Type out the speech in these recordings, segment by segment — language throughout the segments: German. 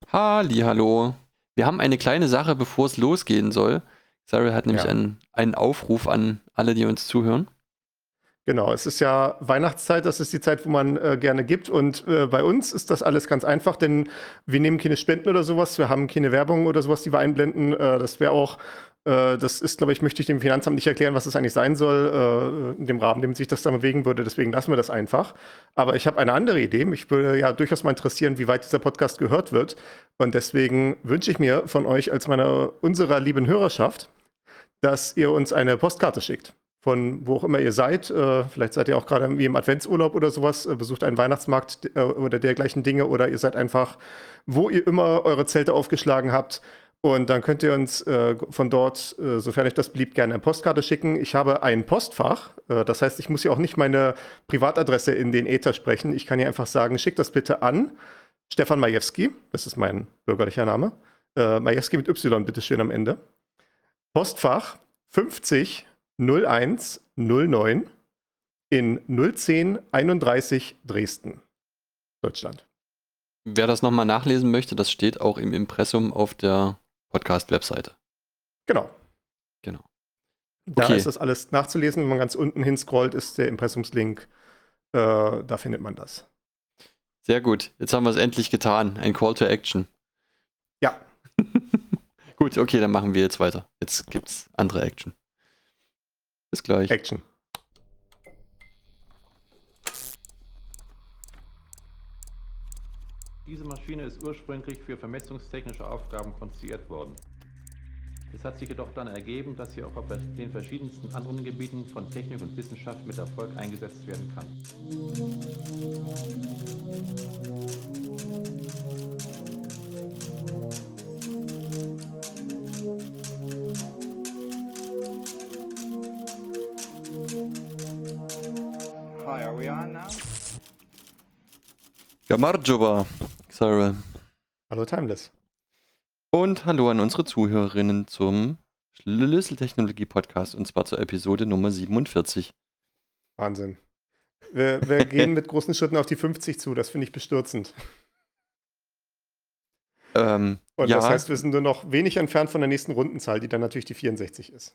Hallo. Wir haben eine kleine Sache, bevor es losgehen soll. Sarah hat nämlich Ja, einen Aufruf an alle, die uns zuhören. genau. Es ist ja Weihnachtszeit, das ist die Zeit, wo man gerne gibt. Und bei uns ist das alles ganz einfach, denn wir nehmen keine Spenden oder sowas, wir haben keine Werbung oder sowas, die wir einblenden. Das wäre auch, das ist, glaube ich, möchte ich dem Finanzamt nicht erklären, was das eigentlich sein soll, in dem Rahmen, in dem sich das da bewegen würde. Deswegen lassen wir das einfach. Aber ich habe eine andere Idee. Mich würde ja durchaus mal interessieren, wie weit dieser Podcast gehört wird. Und deswegen wünsche ich mir von euch als unserer lieben Hörerschaft, dass ihr uns eine Postkarte schickt. Von wo auch immer ihr seid. Vielleicht seid ihr auch gerade irgendwie im Adventsurlaub oder sowas, besucht einen Weihnachtsmarkt oder dergleichen Dinge. Oder ihr seid einfach, wo ihr immer eure Zelte aufgeschlagen habt. Und dann könnt ihr uns von dort, sofern euch das beliebt, gerne eine Postkarte schicken. Ich habe ein Postfach. Das heißt, ich muss hier auch nicht meine Privatadresse in den Äther sprechen. Ich kann hier einfach sagen, schickt das bitte an Stefan Majewski. Das ist mein bürgerlicher Name. Majewski mit Y, bitteschön am Ende. Postfach 50 01 09 in 010 31 Dresden, Deutschland. Wer das nochmal nachlesen möchte, das steht auch im Impressum auf der Podcast-Webseite. Genau. Genau. Da ist Okay, das alles nachzulesen. Wenn man ganz unten hinscrollt, ist der Impressumslink. Da findet man das. sehr gut. Jetzt haben wir es endlich getan. Ein Call to Action. Ja, Gut, okay, dann machen wir jetzt weiter. Jetzt gibt's andere Action. Bis gleich. Action. Diese Maschine ist ursprünglich für vermessungstechnische Aufgaben konstruiert worden. Es hat sich jedoch dann ergeben, dass sie auch auf den verschiedensten anderen Gebieten von Technik und Wissenschaft mit Erfolg eingesetzt werden kann. Hi, are we on now? Gamarjoba, Sarah. Hallo Timeless. Und hallo an unsere Zuhörerinnen zum Schlüsseltechnologie-Podcast und zwar zur Episode Nummer 47. Wahnsinn. Wir gehen mit großen Schritten auf die 50 zu. Das finde ich bestürzend. Und das Ja, heißt, wir sind nur noch wenig entfernt von der nächsten Rundenzahl, die dann natürlich die 64 ist.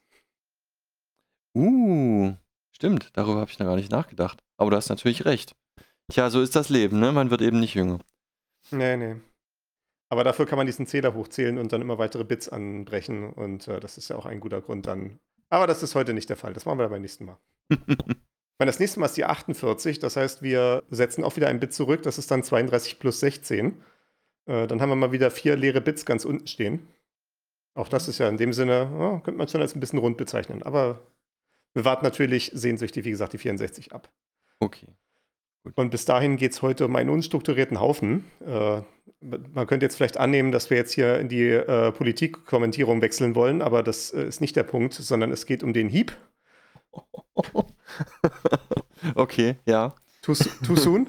stimmt, darüber habe ich noch gar nicht nachgedacht. Aber du hast natürlich recht. Tja, so ist das Leben, ne? Man wird eben nicht jünger. Nee, nee. Aber dafür kann man diesen Zähler hochzählen und dann immer weitere Bits anbrechen. Und das ist ja auch ein guter Grund dann. Aber das ist heute nicht der Fall. Das machen wir dann beim nächsten Mal. Ich meine, das nächste Mal ist die 48. Das heißt, wir setzen auch wieder ein Bit zurück. Das ist dann 32 plus 16. Dann haben wir mal wieder 4 leere Bits ganz unten stehen. Auch das ist ja in dem Sinne, ja, könnte man schon als ein bisschen rund bezeichnen. Aber wir warten natürlich sehnsüchtig, wie gesagt, die 64 ab. Okay. Und bis dahin geht es heute um einen unstrukturierten Haufen. Man könnte jetzt vielleicht annehmen, dass wir jetzt hier in die Politikkommentierung wechseln wollen, aber das ist nicht der Punkt, sondern es geht um den Hieb. Okay, ja. Too soon?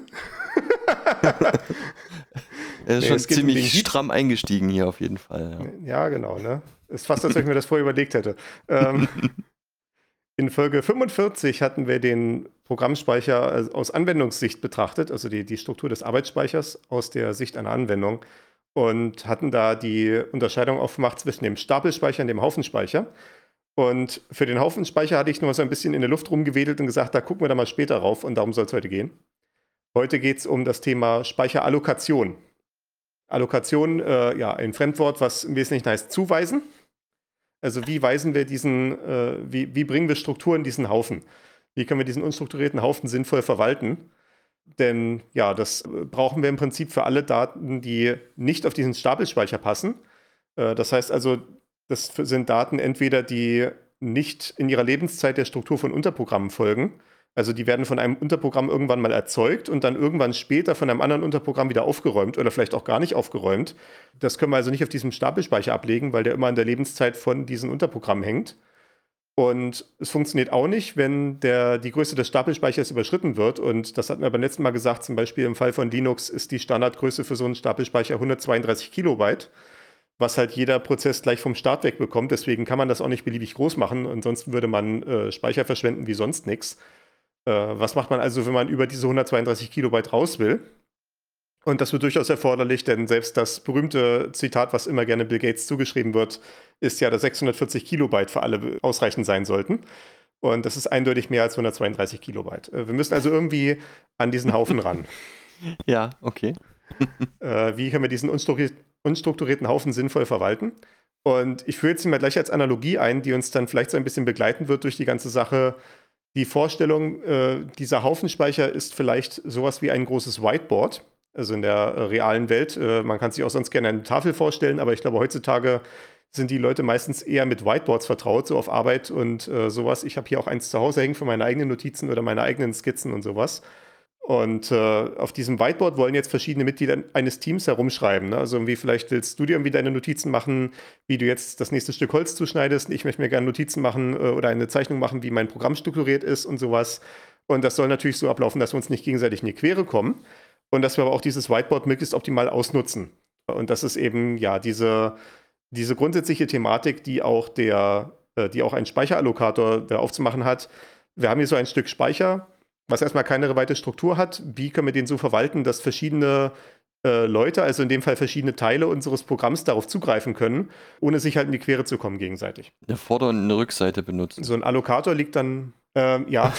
Er ist Nee, schon es geht um den ziemlich Hieb. stramm eingestiegen hier auf jeden Fall. Ja, genau. Ne? Ist fast, als ob ich mir das vorher überlegt hätte. In Folge 45 hatten wir den Programmspeicher aus Anwendungssicht betrachtet, also die Struktur des Arbeitsspeichers aus der Sicht einer Anwendung und hatten da die Unterscheidung aufgemacht zwischen dem Stapelspeicher und dem Haufenspeicher. Und für den Haufenspeicher hatte ich nur so ein bisschen in der Luft rumgewedelt und gesagt, da gucken wir da mal später rauf und darum soll es heute gehen. Heute geht es um das Thema Speicherallokation. Allokation, ja, ein Fremdwort, was im Wesentlichen heißt zuweisen. Also wie weisen wir wie bringen wir Struktur in diesen Haufen? Wie können wir diesen unstrukturierten Haufen sinnvoll verwalten? Denn ja, das brauchen wir im Prinzip für alle Daten, die nicht auf diesen Stapelspeicher passen. Das heißt also, das sind Daten entweder, die nicht in ihrer Lebenszeit der Struktur von Unterprogrammen folgen. Also die werden von einem Unterprogramm irgendwann mal erzeugt und dann irgendwann später von einem anderen Unterprogramm wieder aufgeräumt oder vielleicht auch gar nicht aufgeräumt. Das können wir also nicht auf diesem Stapelspeicher ablegen, weil der immer an der Lebenszeit von diesen Unterprogrammen hängt. Und es funktioniert auch nicht, wenn die Größe des Stapelspeichers überschritten wird. Und das hatten wir beim letzten Mal gesagt, zum Beispiel im Fall von Linux ist die Standardgröße für so einen Stapelspeicher 132 Kilobyte, was halt jeder Prozess gleich vom Start weg bekommt. Deswegen kann man das auch nicht beliebig groß machen. Ansonsten würde man Speicher verschwenden wie sonst nichts. Was macht man also, wenn man über diese 132 Kilobyte raus will? Und das wird durchaus erforderlich, denn selbst das berühmte Zitat, was immer gerne Bill Gates zugeschrieben wird, ist ja, dass 640 Kilobyte für alle ausreichend sein sollten. Und das ist eindeutig mehr als 132 Kilobyte. Wir müssen also irgendwie an diesen Haufen ran. Ja, okay. Wie können wir diesen unstrukturierten Haufen sinnvoll verwalten? Und ich führe jetzt mal gleich als Analogie ein, die uns dann vielleicht so ein bisschen begleiten wird durch die ganze Sache. Die Vorstellung, dieser Haufenspeicher ist vielleicht sowas wie ein großes Whiteboard, also in der realen Welt. Man kann sich auch sonst gerne eine Tafel vorstellen, aber ich glaube, heutzutage sind die Leute meistens eher mit Whiteboards vertraut, so auf Arbeit und sowas. Ich habe hier auch eins zu Hause hängen für meine eigenen Notizen oder meine eigenen Skizzen und sowas. Und auf diesem Whiteboard wollen jetzt verschiedene Mitglieder eines Teams herumschreiben. Ne? Also irgendwie vielleicht willst du dir irgendwie deine Notizen machen, wie du jetzt das nächste Stück Holz zuschneidest. Ich möchte mir gerne Notizen machen oder eine Zeichnung machen, wie mein Programm strukturiert ist und sowas. Und das soll natürlich so ablaufen, dass wir uns nicht gegenseitig in die Quere kommen und dass wir aber auch dieses Whiteboard möglichst optimal ausnutzen. Und das ist eben ja diese grundsätzliche Thematik, die auch ein Speicherallokator da aufzumachen hat. Wir haben hier so ein Stück Speicher, was erstmal keine weite Struktur hat. Wie können wir den so verwalten, dass verschiedene Leute, also in dem Fall verschiedene Teile unseres Programms, darauf zugreifen können, ohne sich halt in die Quere zu kommen gegenseitig. Eine Vorder- und eine Rückseite benutzen. So ein Allokator liegt dann, ja.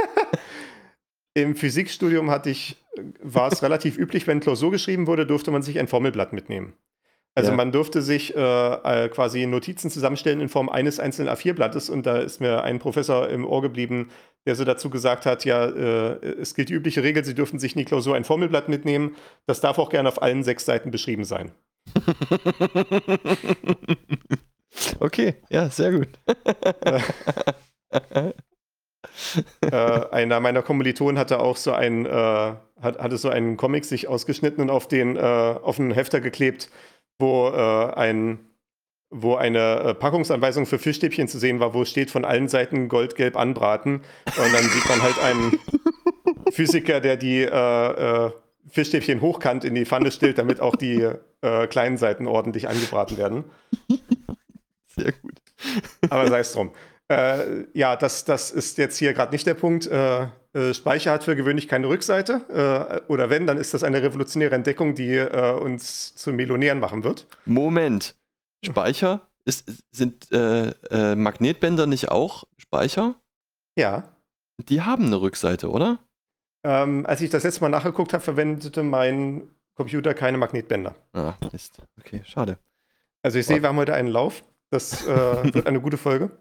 Im Physikstudium war es relativ üblich, wenn Klausur geschrieben wurde, durfte man sich ein Formelblatt mitnehmen. Also Ja. man durfte sich quasi Notizen zusammenstellen in Form eines einzelnen A4-Blattes und da ist mir ein Professor im Ohr geblieben, der so dazu gesagt hat, ja, es gilt die übliche Regel, Sie dürfen sich in die Klausur ein Formelblatt mitnehmen. Das darf auch gerne auf allen 6 Seiten beschrieben sein. Okay, ja, sehr gut. Einer meiner Kommilitonen hatte auch hatte so einen Comic sich ausgeschnitten und auf einen Hefter geklebt, wo eine Packungsanweisung für Fischstäbchen zu sehen war, wo es steht, von allen Seiten goldgelb anbraten. Und dann sieht man halt einen Physiker, der die Fischstäbchen hochkant in die Pfanne stellt, damit auch die kleinen Seiten ordentlich angebraten werden. Sehr gut. Aber sei es drum. Ja, das ist jetzt hier gerade nicht der Punkt. Speicher hat für gewöhnlich keine Rückseite. Oder wenn, dann ist das eine revolutionäre Entdeckung, die uns zu Millionären machen wird. Moment. Speicher? Sind Magnetbänder nicht auch Speicher? Ja. Die haben eine Rückseite, oder? Als ich das letzte Mal nachgeguckt habe, verwendete mein Computer keine Magnetbänder. Ah, Mist. Okay, schade. Also ich sehe, wir haben heute einen Lauf. Das wird eine gute Folge.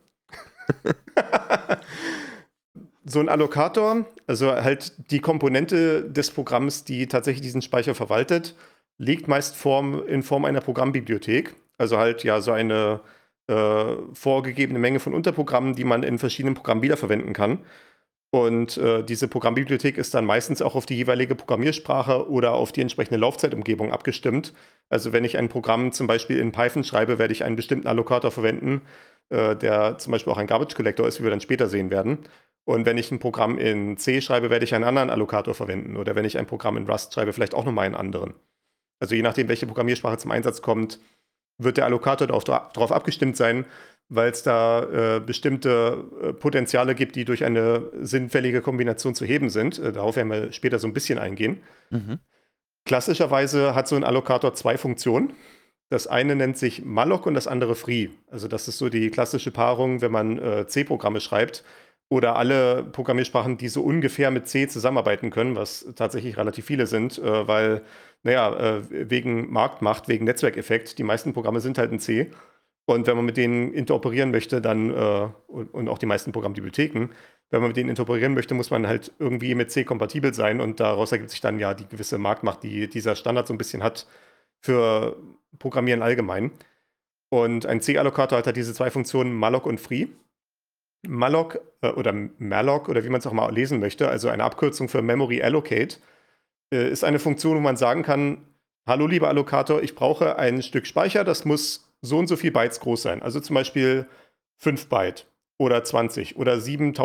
So ein Allokator, also halt die Komponente des Programms, die tatsächlich diesen Speicher verwaltet, liegt meist in Form einer Programmbibliothek. Also halt ja so eine vorgegebene Menge von Unterprogrammen, die man in verschiedenen Programmen wiederverwenden kann. Und diese Programmbibliothek ist dann meistens auch auf die jeweilige Programmiersprache oder auf die entsprechende Laufzeitumgebung abgestimmt. Also wenn ich ein Programm zum Beispiel in Python schreibe, werde ich einen bestimmten Allokator verwenden, der zum Beispiel auch ein Garbage Collector ist, wie wir dann später sehen werden. Und wenn ich ein Programm in C schreibe, werde ich einen anderen Allokator verwenden. Oder wenn ich ein Programm in Rust schreibe, vielleicht auch nochmal einen anderen. Also je nachdem, welche Programmiersprache zum Einsatz kommt, wird der Allokator darauf abgestimmt sein, weil es da bestimmte Potenziale gibt, die durch eine sinnfällige Kombination zu heben sind. Darauf werden wir später so ein bisschen eingehen. Mhm. Klassischerweise hat so ein Allokator 2 Funktionen. Das eine nennt sich malloc und das andere free. Also das ist so die klassische Paarung, wenn man C-Programme schreibt oder alle Programmiersprachen, die so ungefähr mit C zusammenarbeiten können, was tatsächlich relativ viele sind, weil, wegen Marktmacht, wegen Netzwerkeffekt, die meisten Programme sind halt in C. Und wenn man mit denen interoperieren möchte, dann, und auch die meisten Programmbibliotheken, wenn man mit denen interoperieren möchte, muss man halt irgendwie mit C kompatibel sein und daraus ergibt sich dann ja die gewisse Marktmacht, die dieser Standard so ein bisschen hat für Programmieren allgemein. Und ein C-Allokator hat halt diese 2 Funktionen, malloc und free. Malloc oder malloc oder wie man es auch mal lesen möchte, also eine Abkürzung für Memory Allocate, ist eine Funktion, wo man sagen kann, hallo lieber Allokator, ich brauche ein Stück Speicher, das muss so und so viel Bytes groß sein. Also zum Beispiel 5 Byte oder 20 oder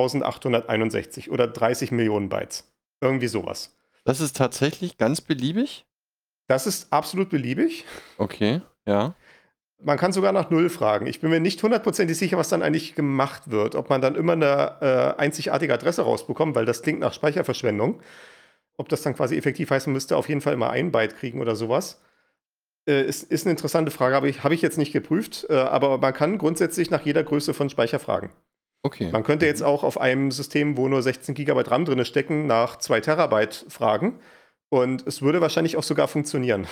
7861 oder 30 Millionen Bytes. Irgendwie sowas. Das ist tatsächlich ganz beliebig? Das ist absolut beliebig. Okay, ja. Man kann sogar nach 0 fragen. Ich bin mir nicht hundertprozentig sicher, was dann eigentlich gemacht wird. Ob man dann immer eine einzigartige Adresse rausbekommt, weil das klingt nach Speicherverschwendung. ob das dann quasi effektiv heißt, man müsste auf jeden Fall immer ein Byte kriegen oder sowas. Ist eine interessante Frage, habe ich jetzt nicht geprüft, aber man kann grundsätzlich nach jeder Größe von Speicher fragen. Okay. Man könnte jetzt auch auf einem System, wo nur 16 GB RAM drin stecken, nach 2 Terabyte fragen und es würde wahrscheinlich auch sogar funktionieren.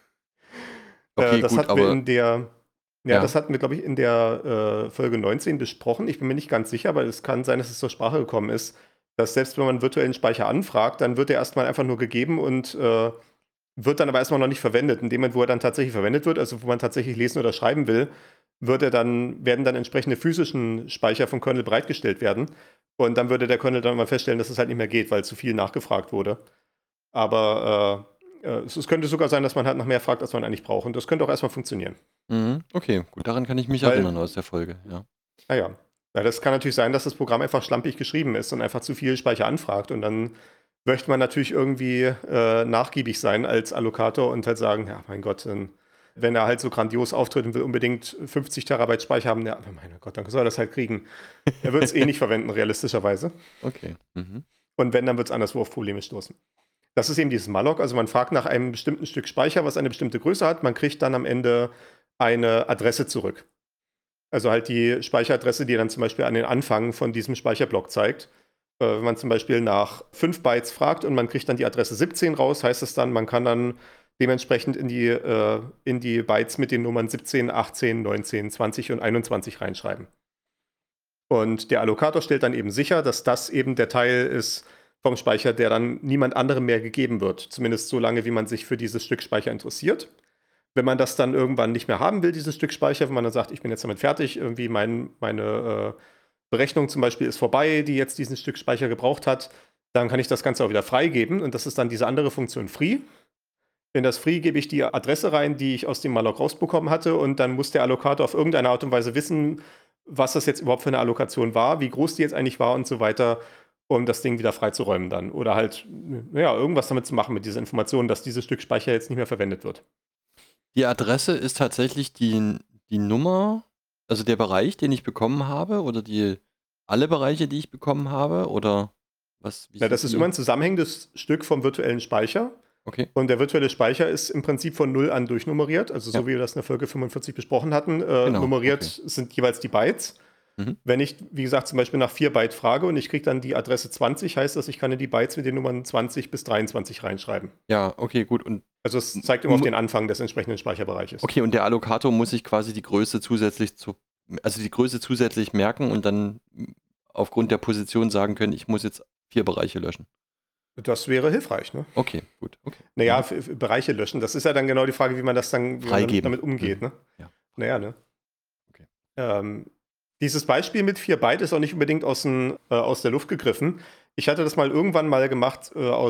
Okay, Das gut, hatten wir aber in der, ja. das hatten wir, glaube ich, in der Folge 19 besprochen. Ich bin mir nicht ganz sicher, aber es kann sein, dass es zur Sprache gekommen ist, dass selbst wenn man virtuellen Speicher anfragt, dann wird er erstmal einfach nur gegeben und wird dann aber erstmal noch nicht verwendet. In dem Moment, wo er dann tatsächlich verwendet wird, also wo man tatsächlich lesen oder schreiben will, werden dann entsprechende physischen Speicher vom Kernel bereitgestellt werden. Und dann würde der Kernel dann mal feststellen, dass es halt nicht mehr geht, weil zu viel nachgefragt wurde. Aber es könnte sogar sein, dass man halt nach mehr fragt, als man eigentlich braucht. Und das könnte auch erstmal funktionieren. Okay, gut, daran kann ich mich Weil- erinnern aus der Folge, ja. Naja. Ja, das kann natürlich sein, dass das Programm einfach schlampig geschrieben ist und einfach zu viel Speicher anfragt. Und dann möchte man natürlich irgendwie nachgiebig sein als Allokator und halt sagen, ja, mein Gott, wenn er halt so grandios auftritt und will unbedingt 50 Terabyte Speicher haben, ja, mein Gott, dann soll er das halt kriegen. Er wird es eh nicht verwenden, realistischerweise. Okay. Und wenn, dann wird es anderswo auf Probleme stoßen. Das ist eben dieses Malloc. Also man fragt nach einem bestimmten Stück Speicher, was eine bestimmte Größe hat. Man kriegt dann am Ende eine Adresse zurück. Also halt die Speicheradresse, die dann zum Beispiel an den Anfang von diesem Speicherblock zeigt. Wenn man zum Beispiel nach 5 Bytes fragt und man kriegt dann die Adresse 17 raus, heißt es dann, man kann dann dementsprechend in die Bytes mit den Nummern 17, 18, 19, 20 und 21 reinschreiben. Und der Allokator stellt dann eben sicher, dass das eben der Teil ist vom Speicher, der dann niemand anderem mehr gegeben wird. Zumindest so lange, wie man sich für dieses Stück Speicher interessiert. Wenn man das dann irgendwann nicht mehr haben will, dieses Stück Speicher, wenn man dann sagt, ich bin jetzt damit fertig, irgendwie meine Berechnung zum Beispiel ist vorbei, die jetzt dieses Stück Speicher gebraucht hat, dann kann ich das Ganze auch wieder freigeben und das ist dann diese andere Funktion Free. In das Free gebe ich die Adresse rein, die ich aus dem Malloc rausbekommen hatte und dann muss der Allokator auf irgendeine Art und Weise wissen, was das jetzt überhaupt für eine Allokation war, wie groß die jetzt eigentlich war und so weiter, um das Ding wieder freizuräumen dann. Oder halt, ja, irgendwas damit zu machen mit dieser Information, dass dieses Stück Speicher jetzt nicht mehr verwendet wird. Die Adresse ist tatsächlich die Nummer, also der Bereich, den ich bekommen habe, oder alle Bereiche, die ich bekommen habe, oder was? Ja, das ist immer ein zusammenhängendes Stück vom virtuellen Speicher. Okay. Und der virtuelle Speicher ist im Prinzip von 0 an durchnummeriert, also so Ja. wie wir das in der Folge 45 besprochen hatten. Genau, Nummeriert okay. sind jeweils die Bytes. Mhm. Wenn ich, wie gesagt, zum Beispiel nach 4 Byte frage und ich kriege dann die Adresse 20, heißt das, ich kann in die Bytes mit den Nummern 20 bis 23 reinschreiben. Ja, okay, gut. Und Also es zeigt immer auf den Anfang des entsprechenden Speicherbereiches. okay, und der Allokator muss sich quasi die Größe zusätzlich merken und dann aufgrund der Position sagen können, ich muss jetzt 4 Bereiche löschen. Das wäre hilfreich, ne? Okay, gut. Okay. Naja, für Bereiche löschen. Das ist ja dann genau die Frage, wie man Freigeben. damit umgeht, ne? Ja. Naja, ne? Okay. Dieses Beispiel mit 4 Byte ist auch nicht unbedingt aus der Luft gegriffen. Ich hatte das mal irgendwann mal gemacht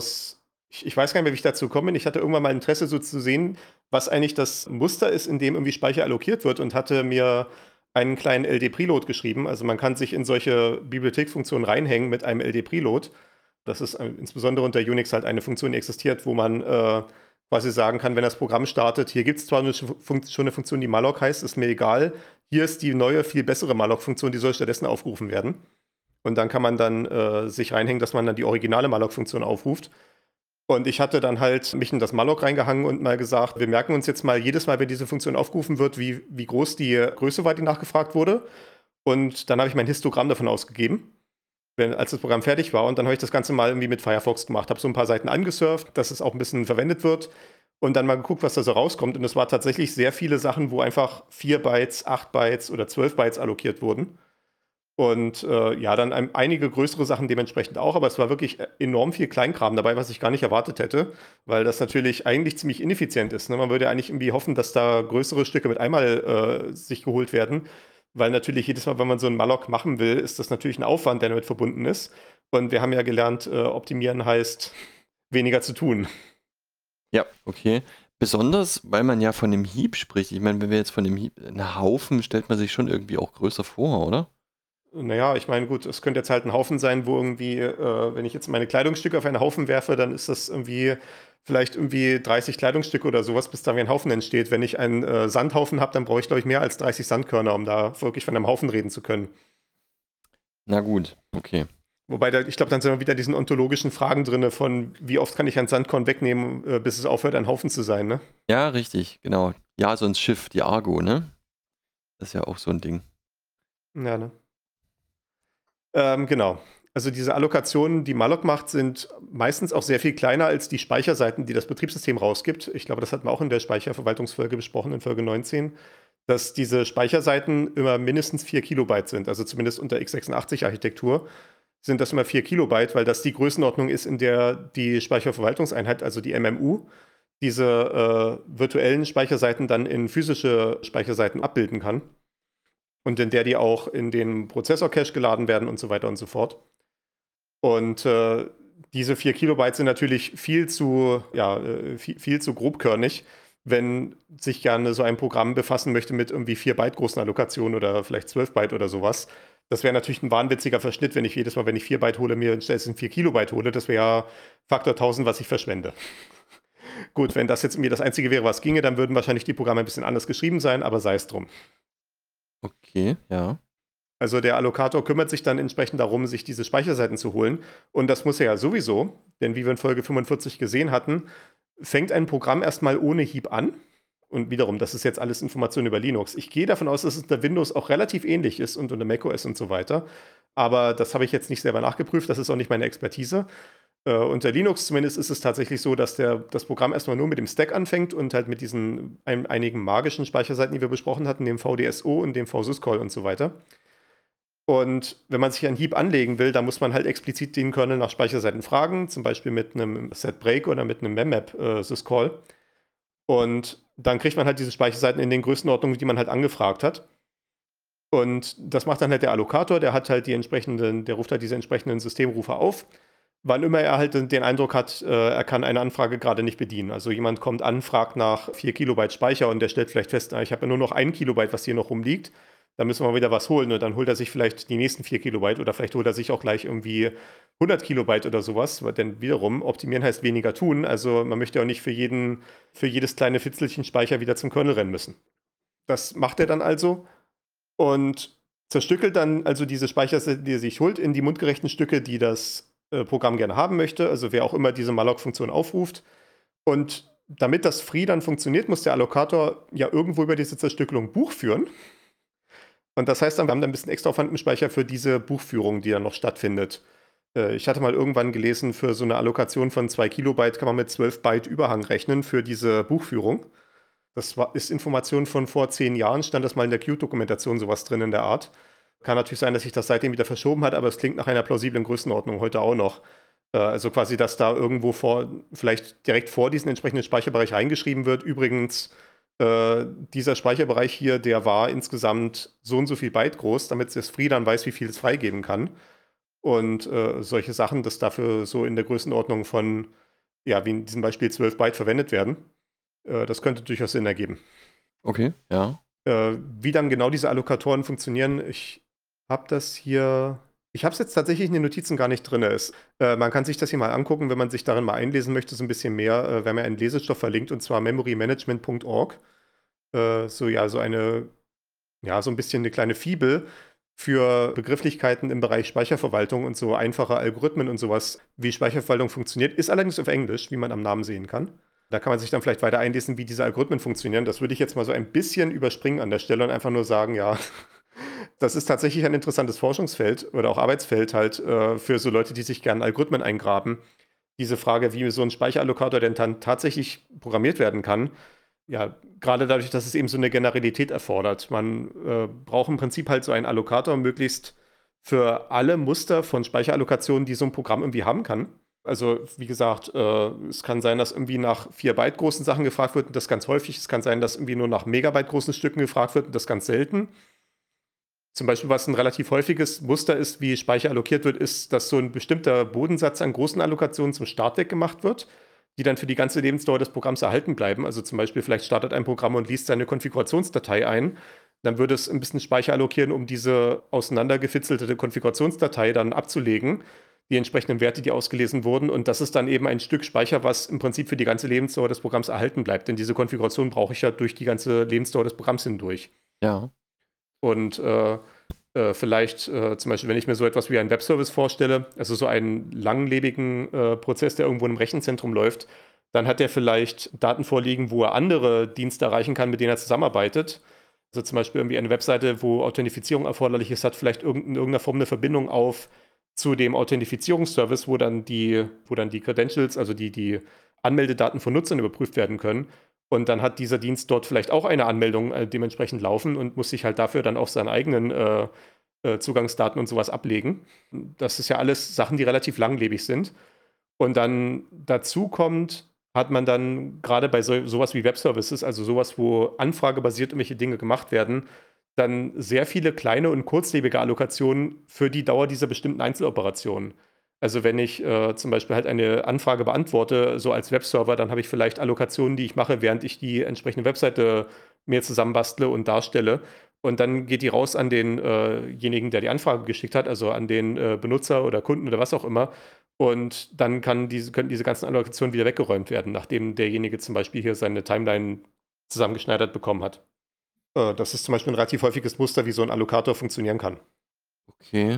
ich weiß gar nicht mehr, wie ich dazu gekommen bin. Ich hatte irgendwann mal Interesse, so zu sehen, was eigentlich das Muster ist, in dem irgendwie Speicher allokiert wird und hatte mir einen kleinen LD-Preload geschrieben. Also man kann sich in solche Bibliothekfunktionen reinhängen mit einem LD-Preload. Das ist insbesondere unter Unix halt eine Funktion, die existiert, wo man quasi sagen kann, wenn das Programm startet, hier gibt es zwar schon eine Funktion, die malloc heißt, ist mir egal. Hier ist die neue, viel bessere malloc-Funktion, die soll stattdessen aufgerufen werden. Und dann kann man dann sich reinhängen, dass man dann die originale malloc-Funktion aufruft. Und ich hatte dann halt mich in das malloc reingehangen und mal gesagt, wir merken uns jetzt mal jedes Mal, wenn diese Funktion aufgerufen wird, wie groß die Größe war, die nachgefragt wurde. Und dann habe ich mein Histogramm davon ausgegeben, als das Programm fertig war. Und dann habe ich das Ganze mal irgendwie mit Firefox gemacht, habe so ein paar Seiten angesurft, dass es auch ein bisschen verwendet wird. Und dann mal geguckt, was da so rauskommt. Und es war tatsächlich sehr viele Sachen, wo einfach 4 Bytes, 8 Bytes oder 12 Bytes allokiert wurden. Und ja, dann einige größere Sachen dementsprechend auch, aber es war wirklich enorm viel Kleinkram dabei, was ich gar nicht erwartet hätte, weil das natürlich eigentlich ziemlich ineffizient ist. Ne? Man würde eigentlich irgendwie hoffen, dass da größere Stücke mit einmal sich geholt werden, weil natürlich jedes Mal, wenn man so einen Malloc machen will, ist das natürlich ein Aufwand, der damit verbunden ist. Und wir haben ja gelernt, optimieren heißt weniger zu tun. Ja, okay. Besonders, weil man ja von dem Heap spricht. Ich meine, wenn wir jetzt von dem Heap, einen Haufen stellt man sich schon irgendwie auch größer vor, oder? Naja, ich meine, gut, es könnte jetzt halt ein Haufen sein, wo irgendwie, wenn ich jetzt meine Kleidungsstücke auf einen Haufen werfe, dann ist das vielleicht 30 Kleidungsstücke oder sowas, bis da wie ein Haufen entsteht. Wenn ich einen Sandhaufen habe, dann brauche ich, glaube ich, mehr als 30 Sandkörner, um da wirklich von einem Haufen reden zu können. Na gut, okay. Wobei, ich glaube, dann sind wir wieder diesen ontologischen Fragen drin, von wie oft kann ich ein Sandkorn wegnehmen, bis es aufhört, ein Haufen zu sein, ne? Ja, richtig, genau. Ja, so ein Schiff, die Argo, ne? Das ist ja auch so ein Ding. Ja, ne? Genau. Also diese Allokationen, die Malloc macht, sind meistens auch sehr viel kleiner als die Speicherseiten, die das Betriebssystem rausgibt. Ich glaube, das hatten wir auch in der Speicherverwaltungsfolge besprochen, in Folge 19, dass diese Speicherseiten immer mindestens 4 Kilobyte sind. Also zumindest unter x86-Architektur sind das immer 4 Kilobyte, weil das die Größenordnung ist, in der die Speicherverwaltungseinheit, also die MMU, diese virtuellen Speicherseiten dann in physische Speicherseiten abbilden kann. Und in der die auch in den Prozessor-Cache geladen werden und so weiter und so fort. Und diese 4 Kilobyte sind natürlich viel zu grobkörnig, wenn sich gerne so ein Programm befassen möchte mit irgendwie 4 Byte großen Allokationen oder vielleicht 12 Byte oder sowas. Das wäre natürlich ein wahnwitziger Verschnitt, wenn ich jedes Mal, wenn ich 4 Byte hole, mir stattdessen 4 Kilobyte hole. Das wäre ja Faktor 1000, was ich verschwende. Gut, wenn das jetzt irgendwie das Einzige wäre, was ginge, dann würden wahrscheinlich die Programme ein bisschen anders geschrieben sein, aber sei es drum. Okay, ja. Also der Allokator kümmert sich dann entsprechend darum, sich diese Speicherseiten zu holen. Und das muss er ja sowieso, denn wie wir in Folge 45 gesehen hatten, fängt ein Programm erstmal ohne Heap an. Und wiederum, das ist jetzt alles Information über Linux. Ich gehe davon aus, dass es unter Windows auch relativ ähnlich ist und unter macOS und so weiter. Aber das habe ich jetzt nicht selber nachgeprüft, das ist auch nicht meine Expertise. Unter Linux zumindest ist es tatsächlich so, dass das Programm erstmal nur mit dem Stack anfängt und halt mit diesen einigen magischen Speicherseiten, die wir besprochen hatten, dem VDSO und dem vsyscall und so weiter. Und wenn man sich ein Heap anlegen will, dann muss man halt explizit den Kernel nach Speicherseiten fragen, zum Beispiel mit einem setBreak oder mit einem memmap-syscall. Und dann kriegt man halt diese Speicherseiten in den Größenordnungen, die man halt angefragt hat. Und das macht dann halt der Allokator, der ruft halt diese entsprechenden Systemrufe auf, wann immer er halt den Eindruck hat, er kann eine Anfrage gerade nicht bedienen. Also jemand kommt an, fragt nach 4 Kilobyte Speicher und der stellt vielleicht fest, ich habe ja nur noch 1 Kilobyte, was hier noch rumliegt. Da müssen wir mal wieder was holen und dann holt er sich vielleicht die nächsten 4 Kilobyte oder vielleicht holt er sich auch gleich irgendwie 100 Kilobyte oder sowas, denn wiederum, optimieren heißt weniger tun, also man möchte auch nicht für jedes kleine Fitzelchen Speicher wieder zum Kernel rennen müssen. Das macht er dann also und zerstückelt dann also diese Speicher, die er sich holt, in die mundgerechten Stücke, die das Programm gerne haben möchte, also wer auch immer diese malloc-Funktion aufruft. Und damit das Free dann funktioniert, muss der Allokator ja irgendwo über diese Zerstückelung Buch führen. Und das heißt dann, wir haben da ein bisschen extra Aufwand im Speicher für diese Buchführung, die dann noch stattfindet. Ich hatte mal irgendwann gelesen, für so eine Allokation von 2 Kilobyte kann man mit 12 Byte Überhang rechnen für diese Buchführung. Das ist Information von vor 10 Jahren, stand das mal in der Qt-Dokumentation sowas drin in der Art. Kann natürlich sein, dass sich das seitdem wieder verschoben hat, aber es klingt nach einer plausiblen Größenordnung heute auch noch. Also quasi, dass da irgendwo vielleicht direkt vor diesen entsprechenden Speicherbereich reingeschrieben wird. Übrigens, dieser Speicherbereich hier, der war insgesamt so und so viel Byte groß, damit das Free dann weiß, wie viel es freigeben kann. Und solche Sachen, dass dafür so in der Größenordnung von, ja, wie in diesem Beispiel 12 Byte verwendet werden. Das könnte durchaus Sinn ergeben. Okay, ja. Wie dann genau diese Allokatoren funktionieren, ich habe es jetzt tatsächlich in den Notizen gar nicht drin. Man kann sich das hier mal angucken, wenn man sich darin mal einlesen möchte, so ein bisschen mehr. Wir haben ja einen Lesestoff verlinkt, und zwar memorymanagement.org. So ein bisschen eine kleine Fibel für Begrifflichkeiten im Bereich Speicherverwaltung und so einfache Algorithmen und sowas, wie Speicherverwaltung funktioniert. Ist allerdings auf Englisch, wie man am Namen sehen kann. Da kann man sich dann vielleicht weiter einlesen, wie diese Algorithmen funktionieren. Das würde ich jetzt mal so ein bisschen überspringen an der Stelle und einfach nur sagen, ja, das ist tatsächlich ein interessantes Forschungsfeld oder auch Arbeitsfeld halt für so Leute, die sich gerne Algorithmen eingraben. Diese Frage, wie so ein Speicherallokator denn dann tatsächlich programmiert werden kann, ja, gerade dadurch, dass es eben so eine Generalität erfordert. Man braucht im Prinzip halt so einen Allokator möglichst für alle Muster von Speicherallokationen, die so ein Programm irgendwie haben kann. Also, wie gesagt, es kann sein, dass irgendwie nach 4 Byte großen Sachen gefragt wird und das ganz häufig. Es kann sein, dass irgendwie nur nach Megabyte großen Stücken gefragt wird und das ganz selten. Zum Beispiel, was ein relativ häufiges Muster ist, wie Speicher allokiert wird, ist, dass so ein bestimmter Bodensatz an großen Allokationen zum Start weggemacht wird, die dann für die ganze Lebensdauer des Programms erhalten bleiben. Also zum Beispiel, vielleicht startet ein Programm und liest seine Konfigurationsdatei ein. Dann würde es ein bisschen Speicher allokieren, um diese auseinandergefitzelte Konfigurationsdatei dann abzulegen, die entsprechenden Werte, die ausgelesen wurden. Und das ist dann eben ein Stück Speicher, was im Prinzip für die ganze Lebensdauer des Programms erhalten bleibt. Denn diese Konfiguration brauche ich ja durch die ganze Lebensdauer des Programms hindurch. Ja. Und Vielleicht zum Beispiel, wenn ich mir so etwas wie einen Webservice vorstelle, also so einen langlebigen Prozess, der irgendwo in einem Rechenzentrum läuft, dann hat er vielleicht Daten vorliegen, wo er andere Dienste erreichen kann, mit denen er zusammenarbeitet. Also zum Beispiel irgendwie eine Webseite, wo Authentifizierung erforderlich ist, hat vielleicht in irgendeiner Form eine Verbindung auf zu dem Authentifizierungsservice, wo dann die Credentials, also die Anmeldedaten von Nutzern überprüft werden können. Und dann hat dieser Dienst dort vielleicht auch eine Anmeldung dementsprechend laufen und muss sich halt dafür dann auch seine eigenen Zugangsdaten und sowas ablegen. Das ist ja alles Sachen, die relativ langlebig sind. Und dann dazu kommt, hat man dann gerade bei sowas wie Webservices, also sowas, wo anfragebasiert irgendwelche Dinge gemacht werden, dann sehr viele kleine und kurzlebige Allokationen für die Dauer dieser bestimmten Einzeloperationen. Also wenn ich zum Beispiel halt eine Anfrage beantworte, so als Webserver, dann habe ich vielleicht Allokationen, die ich mache, während ich die entsprechende Webseite mir zusammenbastle und darstelle. Und dann geht die raus an denjenigen, der die Anfrage geschickt hat, also an den Benutzer oder Kunden oder was auch immer. Und dann können diese ganzen Allokationen wieder weggeräumt werden, nachdem derjenige zum Beispiel hier seine Timeline zusammengeschneidert bekommen hat. Das ist zum Beispiel ein relativ häufiges Muster, wie so ein Allokator funktionieren kann. Okay.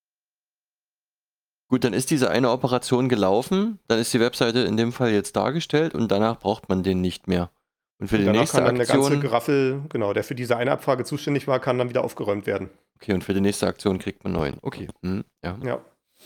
Gut, dann ist diese eine Operation gelaufen, dann ist die Webseite in dem Fall jetzt dargestellt und danach braucht man den nicht mehr. Und für die Danach nächste kann dann eine ganze Aktion, Geraffel, genau, der für diese eine Abfrage zuständig war, kann dann wieder aufgeräumt werden. okay, und für die nächste Aktion kriegt man neuen. Okay, ja. Ja.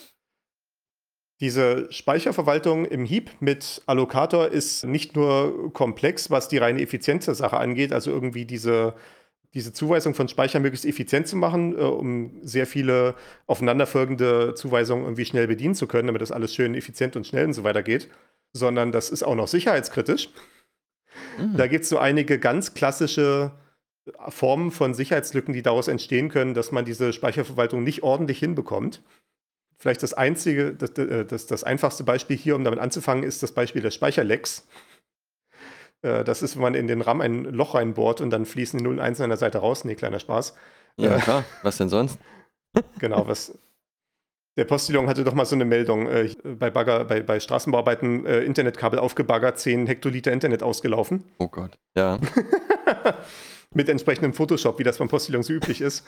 Diese Speicherverwaltung im Heap mit Allocator ist nicht nur komplex, was die reine Effizienz der Sache angeht, also irgendwie diese Zuweisung von Speicher möglichst effizient zu machen, um sehr viele aufeinanderfolgende Zuweisungen irgendwie schnell bedienen zu können, damit das alles schön effizient und schnell und so weiter geht, sondern das ist auch noch sicherheitskritisch. Da gibt es so einige ganz klassische Formen von Sicherheitslücken, die daraus entstehen können, dass man diese Speicherverwaltung nicht ordentlich hinbekommt. Vielleicht das einfachste Beispiel hier, um damit anzufangen, ist das Beispiel des Speicherlecks. Das ist, wenn man in den RAM ein Loch reinbohrt und dann fließen die 0 und 1 an der Seite raus. Nee, kleiner Spaß. Ja, klar. Was denn sonst? Genau, der Postillon hatte doch mal so eine Meldung, bei Straßenbauarbeiten Internetkabel aufgebaggert, 10 Hektoliter Internet ausgelaufen. Oh Gott, ja. Mit entsprechendem Photoshop, wie das beim Postillon so üblich ist.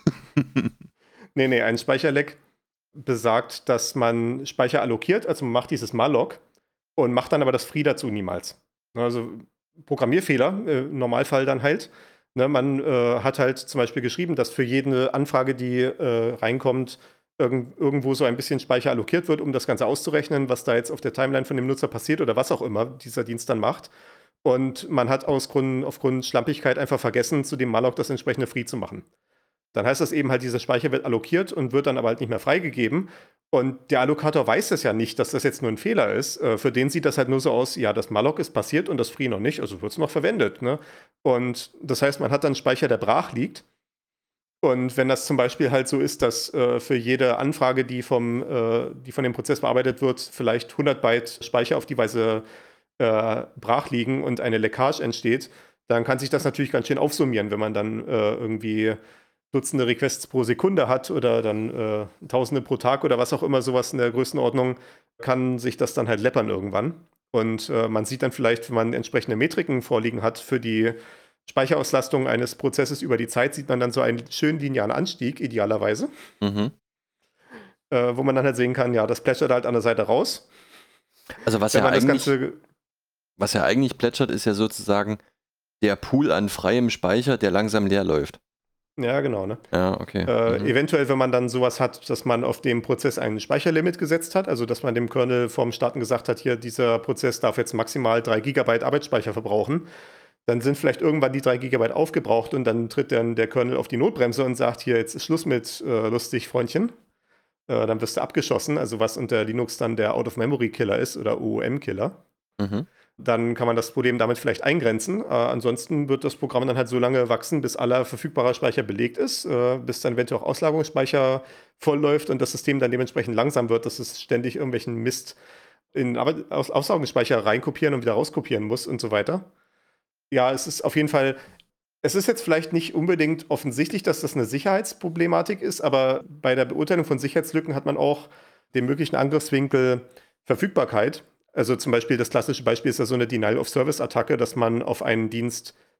Nee, ein Speicherleck besagt, dass man Speicher allokiert, also man macht dieses malloc und macht dann aber das free dazu niemals. Also Programmierfehler, im Normalfall dann halt. Ne, man hat halt zum Beispiel geschrieben, dass für jede Anfrage, die reinkommt, irgendwo so ein bisschen Speicher allokiert wird, um das Ganze auszurechnen, was da jetzt auf der Timeline von dem Nutzer passiert oder was auch immer dieser Dienst dann macht. Und man hat aufgrund Schlampigkeit einfach vergessen, zu dem malloc das entsprechende free zu machen. Dann heißt das eben halt, dieser Speicher wird allokiert und wird dann aber halt nicht mehr freigegeben. Und der Allokator weiß das ja nicht, dass das jetzt nur ein Fehler ist. Für den sieht das halt nur so aus, ja, das malloc ist passiert und das free noch nicht, also wird es noch verwendet. Ne? Und das heißt, man hat dann einen Speicher, der brach liegt. Und wenn das zum Beispiel halt so ist, dass für jede Anfrage, die von dem Prozess bearbeitet wird, vielleicht 100 Byte Speicher auf die Weise brach liegen und eine Leckage entsteht, dann kann sich das natürlich ganz schön aufsummieren, wenn man dann irgendwie Dutzende Requests pro Sekunde hat oder dann Tausende pro Tag oder was auch immer, sowas in der Größenordnung, kann sich das dann halt läppern irgendwann. Und man sieht dann vielleicht, wenn man entsprechende Metriken vorliegen hat für die Speicherauslastung eines Prozesses über die Zeit, sieht man dann so einen schönen linearen Anstieg, idealerweise. Wo man dann halt sehen kann, ja, das plätschert halt an der Seite raus. Also was ja eigentlich plätschert, ist ja sozusagen der Pool an freiem Speicher, der langsam leer läuft. Ja, genau. Ne? Ja, okay. Eventuell, wenn man dann sowas hat, dass man auf dem Prozess ein Speicherlimit gesetzt hat, also dass man dem Kernel vorm Starten gesagt hat, hier, dieser Prozess darf jetzt maximal 3 GB Arbeitsspeicher verbrauchen, dann sind vielleicht irgendwann die 3 GB aufgebraucht und dann tritt dann der Kernel auf die Notbremse und sagt, hier, jetzt ist Schluss mit lustig, Freundchen. Dann wirst du abgeschossen, also was unter Linux dann der Out-of-Memory-Killer ist oder OOM-Killer. Dann kann man das Problem damit vielleicht eingrenzen. Ansonsten wird das Programm dann halt so lange wachsen, bis aller verfügbarer Speicher belegt ist, bis dann eventuell auch Auslagerungsspeicher vollläuft und das System dann dementsprechend langsam wird, dass es ständig irgendwelchen Mist in Auslagerungsspeicher reinkopieren und wieder rauskopieren muss und so weiter. Ja, es ist auf jeden Fall, es ist jetzt vielleicht nicht unbedingt offensichtlich, dass das eine Sicherheitsproblematik ist, aber bei der Beurteilung von Sicherheitslücken hat man auch den möglichen Angriffswinkel Verfügbarkeit. Also zum Beispiel das klassische Beispiel ist ja so eine Denial-of-Service-Attacke, dass man auf einen Dienst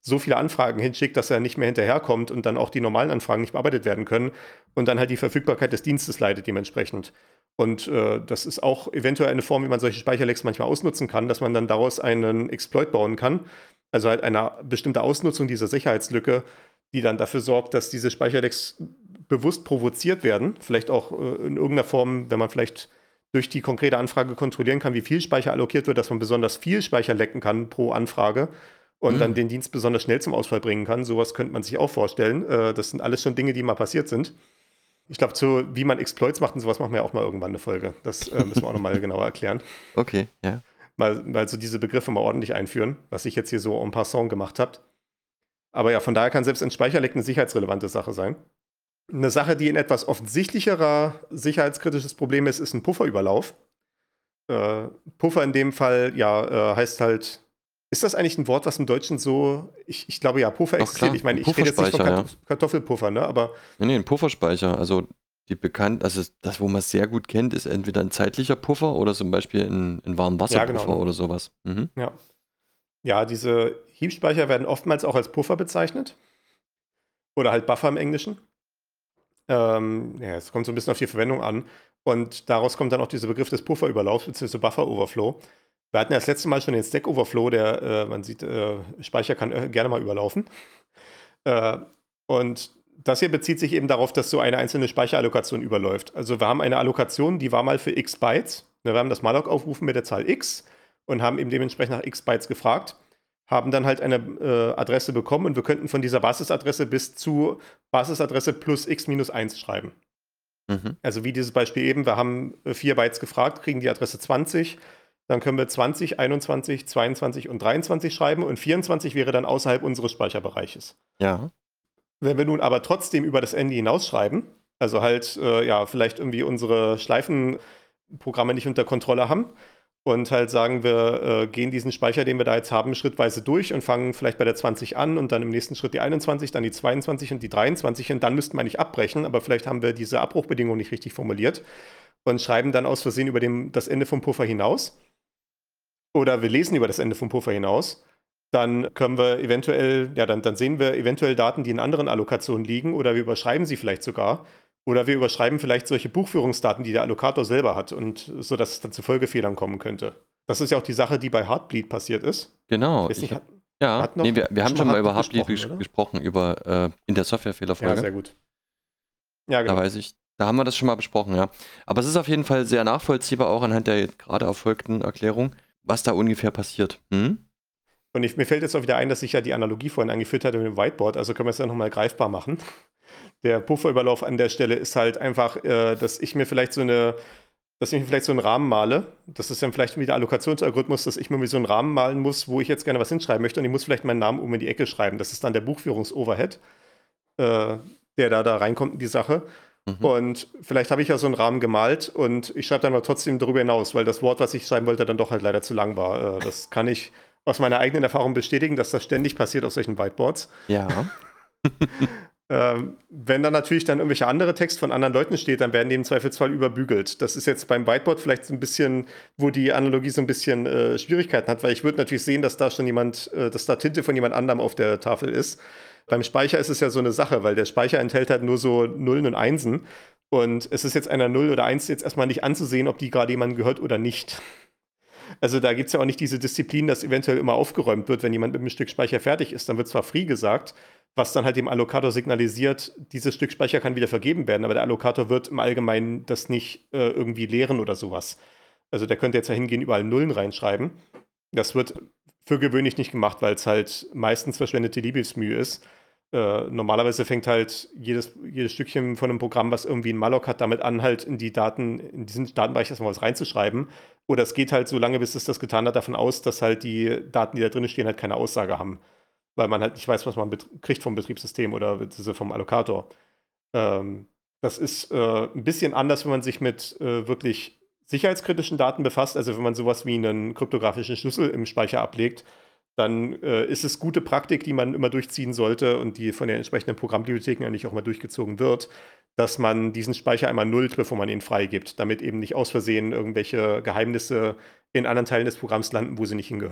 so viele Anfragen hinschickt, dass er nicht mehr hinterherkommt und dann auch die normalen Anfragen nicht bearbeitet werden können und dann halt die Verfügbarkeit des Dienstes leidet dementsprechend. Und das ist auch eventuell eine Form, wie man solche Speicherlecks manchmal ausnutzen kann, dass man dann daraus einen Exploit bauen kann. Also halt eine bestimmte Ausnutzung dieser Sicherheitslücke, die dann dafür sorgt, dass diese Speicherlecks bewusst provoziert werden. Vielleicht auch in irgendeiner Form, wenn man vielleicht durch die konkrete Anfrage kontrollieren kann, wie viel Speicher allokiert wird, dass man besonders viel Speicher lecken kann pro Anfrage und dann den Dienst besonders schnell zum Ausfall bringen kann. Sowas könnte man sich auch vorstellen. Das sind alles schon Dinge, die mal passiert sind. Ich glaube, zu wie man Exploits macht und sowas machen wir auch mal irgendwann eine Folge. Das müssen wir auch nochmal genauer erklären. Okay, ja. Mal so diese Begriffe mal ordentlich einführen, was ich jetzt hier so en passant gemacht habe. Aber ja, von daher kann selbst ein Speicherleck eine sicherheitsrelevante Sache sein. Eine Sache, die ein etwas offensichtlicherer sicherheitskritisches Problem ist, ist ein Pufferüberlauf. Puffer in dem Fall, ja, heißt halt, ist das eigentlich ein Wort, was im Deutschen so, ich glaube ja, Puffer Doch, existiert. klar, Ich meine, ein ich rede jetzt nicht von Pufferspeicher, ja. Kartoffelpuffer, ne, aber Nee, ein Pufferspeicher. Also also das, wo man es sehr gut kennt, ist entweder ein zeitlicher Puffer oder zum Beispiel ein Warmwasserpuffer genau. oder sowas. Mhm. ja. Ja, diese Heap-Speicher werden oftmals auch als Puffer bezeichnet. Oder halt Buffer im Englischen. Ja, es kommt so ein bisschen auf die Verwendung an. Und daraus kommt dann auch dieser Begriff des Pufferüberlaufs bzw. Buffer-Overflow. Wir hatten ja das letzte Mal schon den Stack-Overflow, der, man sieht, Speicher kann gerne mal überlaufen. Und das hier bezieht sich eben darauf, dass so eine einzelne Speicherallokation überläuft. Also wir haben eine Allokation, die war mal für x Bytes. Wir haben das malloc aufgerufen mit der Zahl x und haben eben dementsprechend nach x Bytes gefragt, haben dann halt eine Adresse bekommen und wir könnten von dieser Basisadresse bis zu Basisadresse plus x minus 1 schreiben. Mhm. Also wie dieses Beispiel eben, wir haben 4 Bytes gefragt, kriegen die Adresse 20, dann können wir 20, 21, 22 und 23 schreiben und 24 wäre dann außerhalb unseres Speicherbereiches. Ja. Wenn wir nun aber trotzdem über das Ende hinausschreiben, also halt ja vielleicht irgendwie unsere Schleifenprogramme nicht unter Kontrolle haben und halt sagen, wir gehen diesen Speicher, den wir da jetzt haben, schrittweise durch und fangen vielleicht bei der 20 an und dann im nächsten Schritt die 21, dann die 22 und die 23 und dann müssten wir nicht abbrechen, aber vielleicht haben wir diese Abbruchbedingung nicht richtig formuliert und schreiben dann aus Versehen über das Ende vom Puffer hinaus oder wir lesen über das Ende vom Puffer hinaus. Dann können wir eventuell, ja, dann sehen wir eventuell Daten, die in anderen Allokationen liegen, oder wir überschreiben sie vielleicht sogar. Oder wir überschreiben vielleicht solche Buchführungsdaten, die der Allokator selber hat, und so dass es dann zu Folgefehlern kommen könnte. Das ist ja auch die Sache, die bei Heartbleed passiert ist. Genau. Weiß nicht, Ja, hat noch nee, wir haben schon mal über Heartbleed gesprochen, oder? gesprochen, über in der Ja, Softwarefehlerfolge. sehr gut. Ja, Da genau. weiß ich, da haben wir das schon mal besprochen, ja. Aber es ist auf jeden Fall sehr nachvollziehbar, auch anhand der jetzt gerade erfolgten Erklärung, was da ungefähr passiert. Hm? Und mir fällt jetzt auch wieder ein, dass ich ja die Analogie vorhin angeführt hatte mit dem Whiteboard, also können wir es ja nochmal greifbar machen. Der Pufferüberlauf an der Stelle ist halt einfach, dass ich mir vielleicht so einen Rahmen male. Das ist dann vielleicht wieder der Allokationsalgorithmus, dass ich mir so einen Rahmen malen muss, wo ich jetzt gerne was hinschreiben möchte und ich muss vielleicht meinen Namen oben in die Ecke schreiben. Das ist dann der Buchführungs-Overhead, der da reinkommt in die Sache. Mhm. Und vielleicht habe ich ja so einen Rahmen gemalt und ich schreibe dann aber trotzdem darüber hinaus, weil das Wort, was ich schreiben wollte, dann doch halt leider zu lang war. Das kann ich aus meiner eigenen Erfahrung bestätigen, dass das ständig passiert auf solchen Whiteboards. Ja. Wenn dann natürlich dann irgendwelche andere Text von anderen Leuten steht, dann werden die im Zweifelsfall überbügelt. Das ist jetzt beim Whiteboard vielleicht so ein bisschen, wo die Analogie so ein bisschen Schwierigkeiten hat, weil ich würde natürlich sehen, dass da schon dass da Tinte von jemand anderem auf der Tafel ist. Beim Speicher ist es ja so eine Sache, weil der Speicher enthält halt nur so Nullen und Einsen. Und es ist jetzt einer 0 oder 1 jetzt erstmal nicht anzusehen, ob die gerade jemandem gehört oder nicht. Also da gibt es ja auch nicht diese Disziplin, dass eventuell immer aufgeräumt wird, wenn jemand mit einem Stück Speicher fertig ist. Dann wird zwar free gesagt, was dann halt dem Allokator signalisiert, dieses Stück Speicher kann wieder vergeben werden, aber der Allokator wird im Allgemeinen das nicht irgendwie leeren oder sowas. Also der könnte jetzt ja hingehen, überall Nullen reinschreiben. Das wird für gewöhnlich nicht gemacht, weil es halt meistens verschwendete Liebesmühe ist. Normalerweise fängt halt jedes Stückchen von einem Programm, was irgendwie ein Malloc hat, damit an, halt in diesen Datenbereich erstmal was reinzuschreiben. Oder es geht halt so lange, bis es das getan hat, davon aus, dass halt die Daten, die da drin stehen, halt keine Aussage haben. Weil man halt nicht weiß, was man kriegt vom Betriebssystem oder vom Allokator. Das ist ein bisschen anders, wenn man sich mit wirklich sicherheitskritischen Daten befasst. Also wenn man sowas wie einen kryptografischen Schlüssel im Speicher ablegt, dann ist es gute Praktik, die man immer durchziehen sollte und die von den entsprechenden Programmbibliotheken eigentlich auch mal durchgezogen wird, dass man diesen Speicher einmal nullt, bevor man ihn freigibt, damit eben nicht aus Versehen irgendwelche Geheimnisse in anderen Teilen des Programms landen, wo sie nicht hingehören.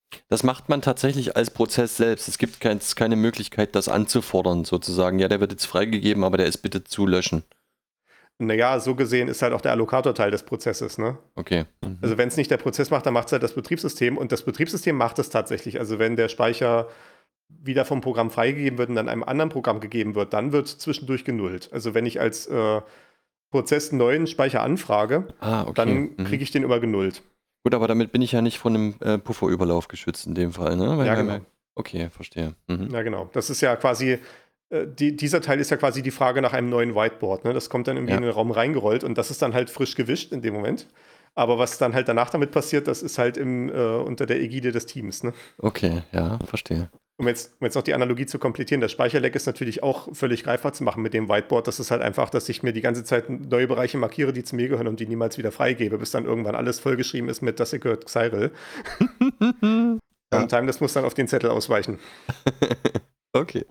Das macht man tatsächlich als Prozess selbst. Es gibt keine Möglichkeit, das anzufordern, sozusagen. Ja, der wird jetzt freigegeben, aber der ist bitte zu löschen. Naja, so gesehen ist halt auch der Allokator Teil des Prozesses, ne? Okay. Also wenn es nicht der Prozess macht, dann macht es halt das Betriebssystem und das Betriebssystem macht es tatsächlich. Also wenn der Speicher wieder vom Programm freigegeben wird und dann einem anderen Programm gegeben wird, dann wird zwischendurch genullt. Also wenn ich als Prozess einen neuen Speicher anfrage, Okay. dann kriege ich den immer genullt. Gut, aber damit bin ich ja nicht von einem Pufferüberlauf geschützt in dem Fall, ne? Ja, genau. Okay, verstehe. Ja, genau. Das ist ja quasi, dieser Teil ist ja quasi die Frage nach einem neuen Whiteboard. Ne? Das kommt dann irgendwie Ja. in den Raum reingerollt und das ist dann halt frisch gewischt in dem Moment. Aber was dann halt danach damit passiert, das ist halt unter der Ägide des Teams. Ne? Okay, ja, verstehe. Um jetzt noch die Analogie zu komplettieren, das Speicherleck ist natürlich auch völlig greifbar zu machen mit dem Whiteboard. Das ist halt einfach, dass ich mir die ganze Zeit neue Bereiche markiere, die zu mir gehören und die niemals wieder freigebe, bis dann irgendwann alles vollgeschrieben ist mit das hier gehört Xyril. Ja. Und Timeless muss dann auf den Zettel ausweichen. Okay.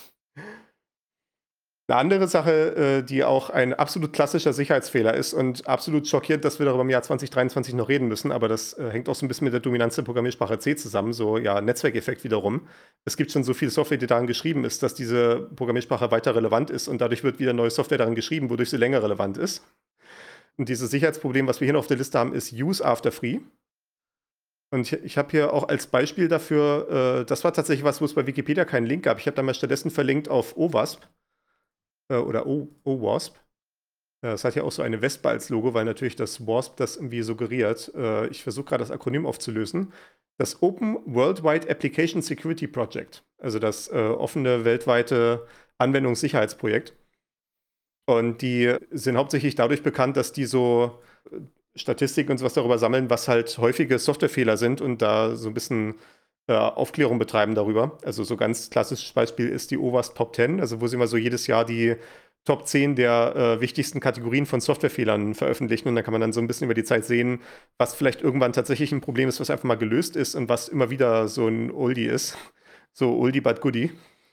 Eine andere Sache, die auch ein absolut klassischer Sicherheitsfehler ist und absolut schockiert, dass wir darüber im Jahr 2023 noch reden müssen, aber das hängt auch so ein bisschen mit der Dominanz der Programmiersprache C zusammen, so ja, Netzwerkeffekt wiederum. Es gibt schon so viel Software, die daran geschrieben ist, dass diese Programmiersprache weiter relevant ist und dadurch wird wieder neue Software daran geschrieben, wodurch sie länger relevant ist. Und dieses Sicherheitsproblem, was wir hier noch auf der Liste haben, ist Use After Free. Und ich habe hier auch als Beispiel dafür, das war tatsächlich was, wo es bei Wikipedia keinen Link gab. Ich habe da mal stattdessen verlinkt auf OWASP. Oder OWASP. Das hat ja auch so eine Wespe als Logo, weil natürlich das WASP das irgendwie suggeriert. Ich versuche gerade das Akronym aufzulösen. Das Open Worldwide Application Security Project. Also das offene weltweite Anwendungssicherheitsprojekt. Und die sind hauptsächlich dadurch bekannt, dass die so Statistiken und sowas darüber sammeln, was halt häufige Softwarefehler sind und da so ein bisschen Aufklärung betreiben darüber. Also so ganz klassisches Beispiel ist die OWASP Top 10, also wo sie mal so jedes Jahr die Top 10 der wichtigsten Kategorien von Softwarefehlern veröffentlichen und da kann man dann so ein bisschen über die Zeit sehen, was vielleicht irgendwann tatsächlich ein Problem ist, was einfach mal gelöst ist und was immer wieder so ein Oldie ist. So Oldie but Goodie.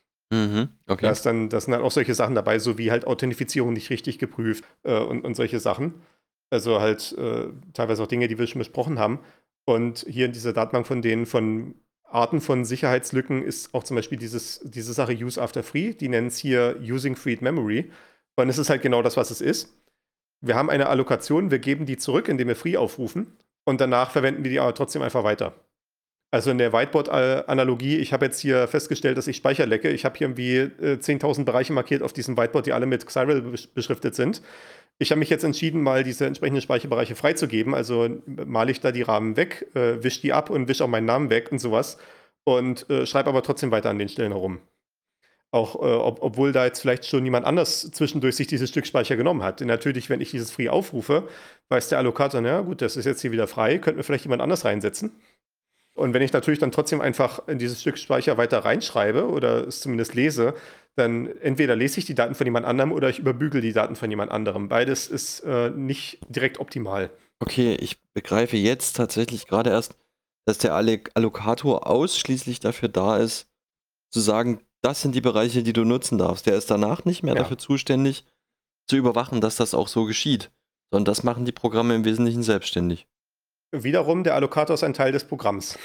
Okay. Da sind dann auch solche Sachen dabei, so wie halt Authentifizierung nicht richtig geprüft und solche Sachen. Also halt teilweise auch Dinge, die wir schon besprochen haben. Und hier in dieser Datenbank von Arten von Sicherheitslücken ist auch zum Beispiel diese Sache Use After Free. Die nennen es hier Using Freed Memory. Und es ist halt genau das, was es ist. Wir haben eine Allokation, wir geben die zurück, indem wir Free aufrufen. Und danach verwenden wir die aber trotzdem einfach weiter. Also in der Whiteboard-Analogie, ich habe jetzt hier festgestellt, dass ich Speicher lecke. Ich habe hier irgendwie 10.000 Bereiche markiert auf diesem Whiteboard, die alle mit Xyril beschriftet sind. Ich habe mich jetzt entschieden, mal diese entsprechenden Speicherbereiche freizugeben. Also male ich da die Rahmen weg, wische die ab und wische auch meinen Namen weg und sowas. Und schreibe aber trotzdem weiter an den Stellen herum. Auch obwohl da jetzt vielleicht schon jemand anders zwischendurch sich dieses Stück Speicher genommen hat. Denn natürlich, wenn ich dieses Free aufrufe, weiß der Allokator, na gut, das ist jetzt hier wieder frei, könnten wir vielleicht jemand anders reinsetzen. Und wenn ich natürlich dann trotzdem einfach in dieses Stück Speicher weiter reinschreibe oder es zumindest lese, dann entweder lese ich die Daten von jemand anderem oder ich überbügel die Daten von jemand anderem. Beides ist nicht direkt optimal. Okay, ich begreife jetzt tatsächlich gerade erst, dass der Allokator ausschließlich dafür da ist, zu sagen, das sind die Bereiche, die du nutzen darfst. Der ist danach nicht mehr Ja. dafür zuständig, zu überwachen, dass das auch so geschieht. Sondern das machen die Programme im Wesentlichen selbstständig. Wiederum, der Allokator ist ein Teil des Programms.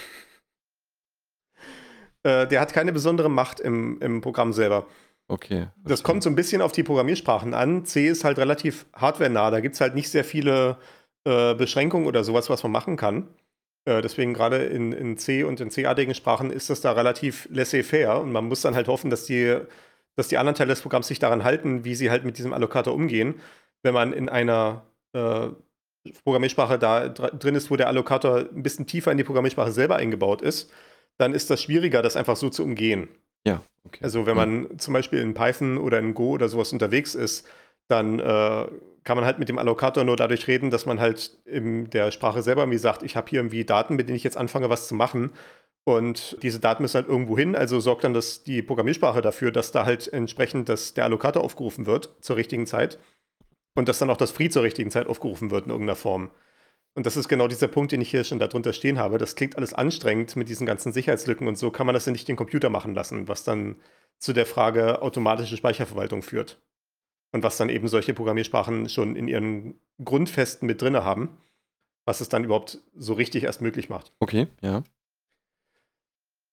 Der hat keine besondere Macht im Programm selber. Okay. Das kommt so ein bisschen auf die Programmiersprachen an. C ist halt relativ hardwarenah. Da gibt es halt nicht sehr viele Beschränkungen oder sowas, was man machen kann. Deswegen gerade in C und in C-artigen Sprachen ist das da relativ laissez-faire. Und man muss dann halt hoffen, dass die anderen Teile des Programms sich daran halten, wie sie halt mit diesem Allokator umgehen. Wenn man in einer Programmiersprache da drin ist, wo der Allokator ein bisschen tiefer in die Programmiersprache selber eingebaut ist, dann ist das schwieriger, das einfach so zu umgehen. Ja, okay. Also wenn man zum Beispiel in Python oder in Go oder sowas unterwegs ist, dann kann man halt mit dem Allokator nur dadurch reden, dass man halt in der Sprache selber irgendwie sagt, ich habe hier irgendwie Daten, mit denen ich jetzt anfange, was zu machen. Und diese Daten müssen halt irgendwo hin, also sorgt dann die Programmiersprache dafür, dass da halt entsprechend der Allokator aufgerufen wird zur richtigen Zeit. Und dass dann auch das Free zur richtigen Zeit aufgerufen wird in irgendeiner Form. Und das ist genau dieser Punkt, den ich hier schon darunter stehen habe. Das klingt alles anstrengend mit diesen ganzen Sicherheitslücken und so kann man das ja nicht den Computer machen lassen, was dann zu der Frage automatische Speicherverwaltung führt. Und was dann eben solche Programmiersprachen schon in ihren Grundfesten mit drin haben, was es dann überhaupt so richtig erst möglich macht. Okay, ja.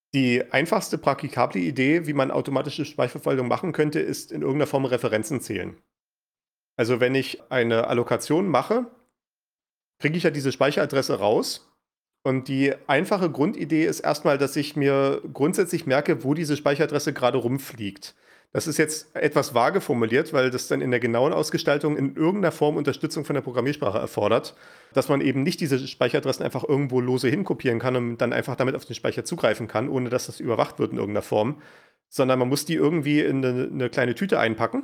Die einfachste praktikable Idee, wie man automatische Speicherverwaltung machen könnte, ist in irgendeiner Form Referenzen zählen. Also wenn ich eine Allokation mache, kriege ich ja diese Speicheradresse raus. Und die einfache Grundidee ist erstmal, dass ich mir grundsätzlich merke, wo diese Speicheradresse gerade rumfliegt. Das ist jetzt etwas vage formuliert, weil das dann in der genauen Ausgestaltung in irgendeiner Form Unterstützung von der Programmiersprache erfordert, dass man eben nicht diese Speicheradressen einfach irgendwo lose hinkopieren kann und dann einfach damit auf den Speicher zugreifen kann, ohne dass das überwacht wird in irgendeiner Form, sondern man muss die irgendwie in eine kleine Tüte einpacken,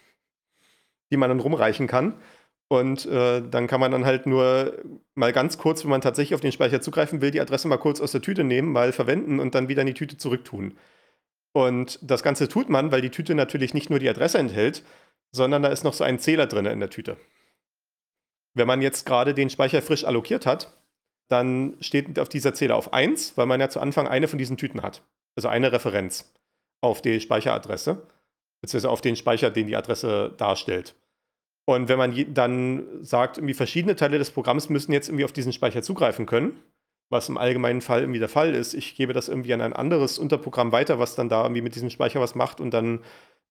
die man dann rumreichen kann. Und dann kann man dann halt nur mal ganz kurz, wenn man tatsächlich auf den Speicher zugreifen will, die Adresse mal kurz aus der Tüte nehmen, mal verwenden und dann wieder in die Tüte zurücktun. Und das Ganze tut man, weil die Tüte natürlich nicht nur die Adresse enthält, sondern da ist noch so ein Zähler drin in der Tüte. Wenn man jetzt gerade den Speicher frisch allokiert hat, dann steht auf dieser Zähler auf 1, weil man ja zu Anfang eine von diesen Tüten hat. Also eine Referenz auf die Speicheradresse, beziehungsweise auf den Speicher, den die Adresse darstellt. Und wenn man dann sagt, irgendwie verschiedene Teile des Programms müssen jetzt irgendwie auf diesen Speicher zugreifen können, was im allgemeinen Fall irgendwie der Fall ist, ich gebe das irgendwie an ein anderes Unterprogramm weiter, was dann da irgendwie mit diesem Speicher was macht und dann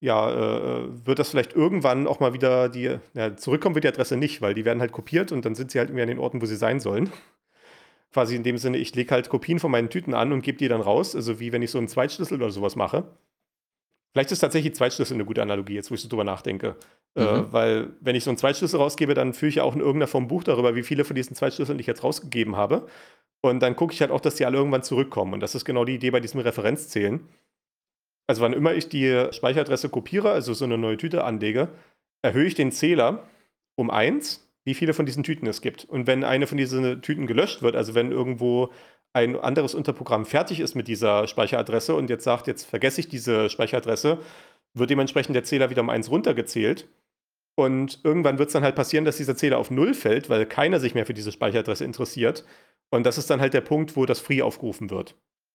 wird das vielleicht irgendwann auch mal wieder zurückkommen wird die Adresse nicht, weil die werden halt kopiert und dann sind sie halt irgendwie an den Orten, wo sie sein sollen. Quasi in dem Sinne, ich lege halt Kopien von meinen Tüten an und gebe die dann raus, also wie wenn ich so einen Zweitschlüssel oder sowas mache. Vielleicht ist tatsächlich Zweitschlüssel eine gute Analogie, jetzt wo ich so drüber nachdenke. Weil, wenn ich so einen Zweitschlüssel rausgebe, dann führe ich ja auch in irgendeiner Form Buch darüber, wie viele von diesen Zweitschlüsseln ich jetzt rausgegeben habe. Und dann gucke ich halt auch, dass die alle irgendwann zurückkommen. Und das ist genau die Idee bei diesem Referenzzählen. Also, wann immer ich die Speicheradresse kopiere, also so eine neue Tüte anlege, erhöhe ich den Zähler um 1, wie viele von diesen Tüten es gibt. Und wenn eine von diesen Tüten gelöscht wird, also wenn irgendwo ein anderes Unterprogramm fertig ist mit dieser Speicheradresse und jetzt sagt, jetzt vergesse ich diese Speicheradresse, wird dementsprechend der Zähler wieder um 1 runtergezählt. Und irgendwann wird es dann halt passieren, dass dieser Zähler auf 0 fällt, weil keiner sich mehr für diese Speicheradresse interessiert. Und das ist dann halt der Punkt, wo das Free aufgerufen wird.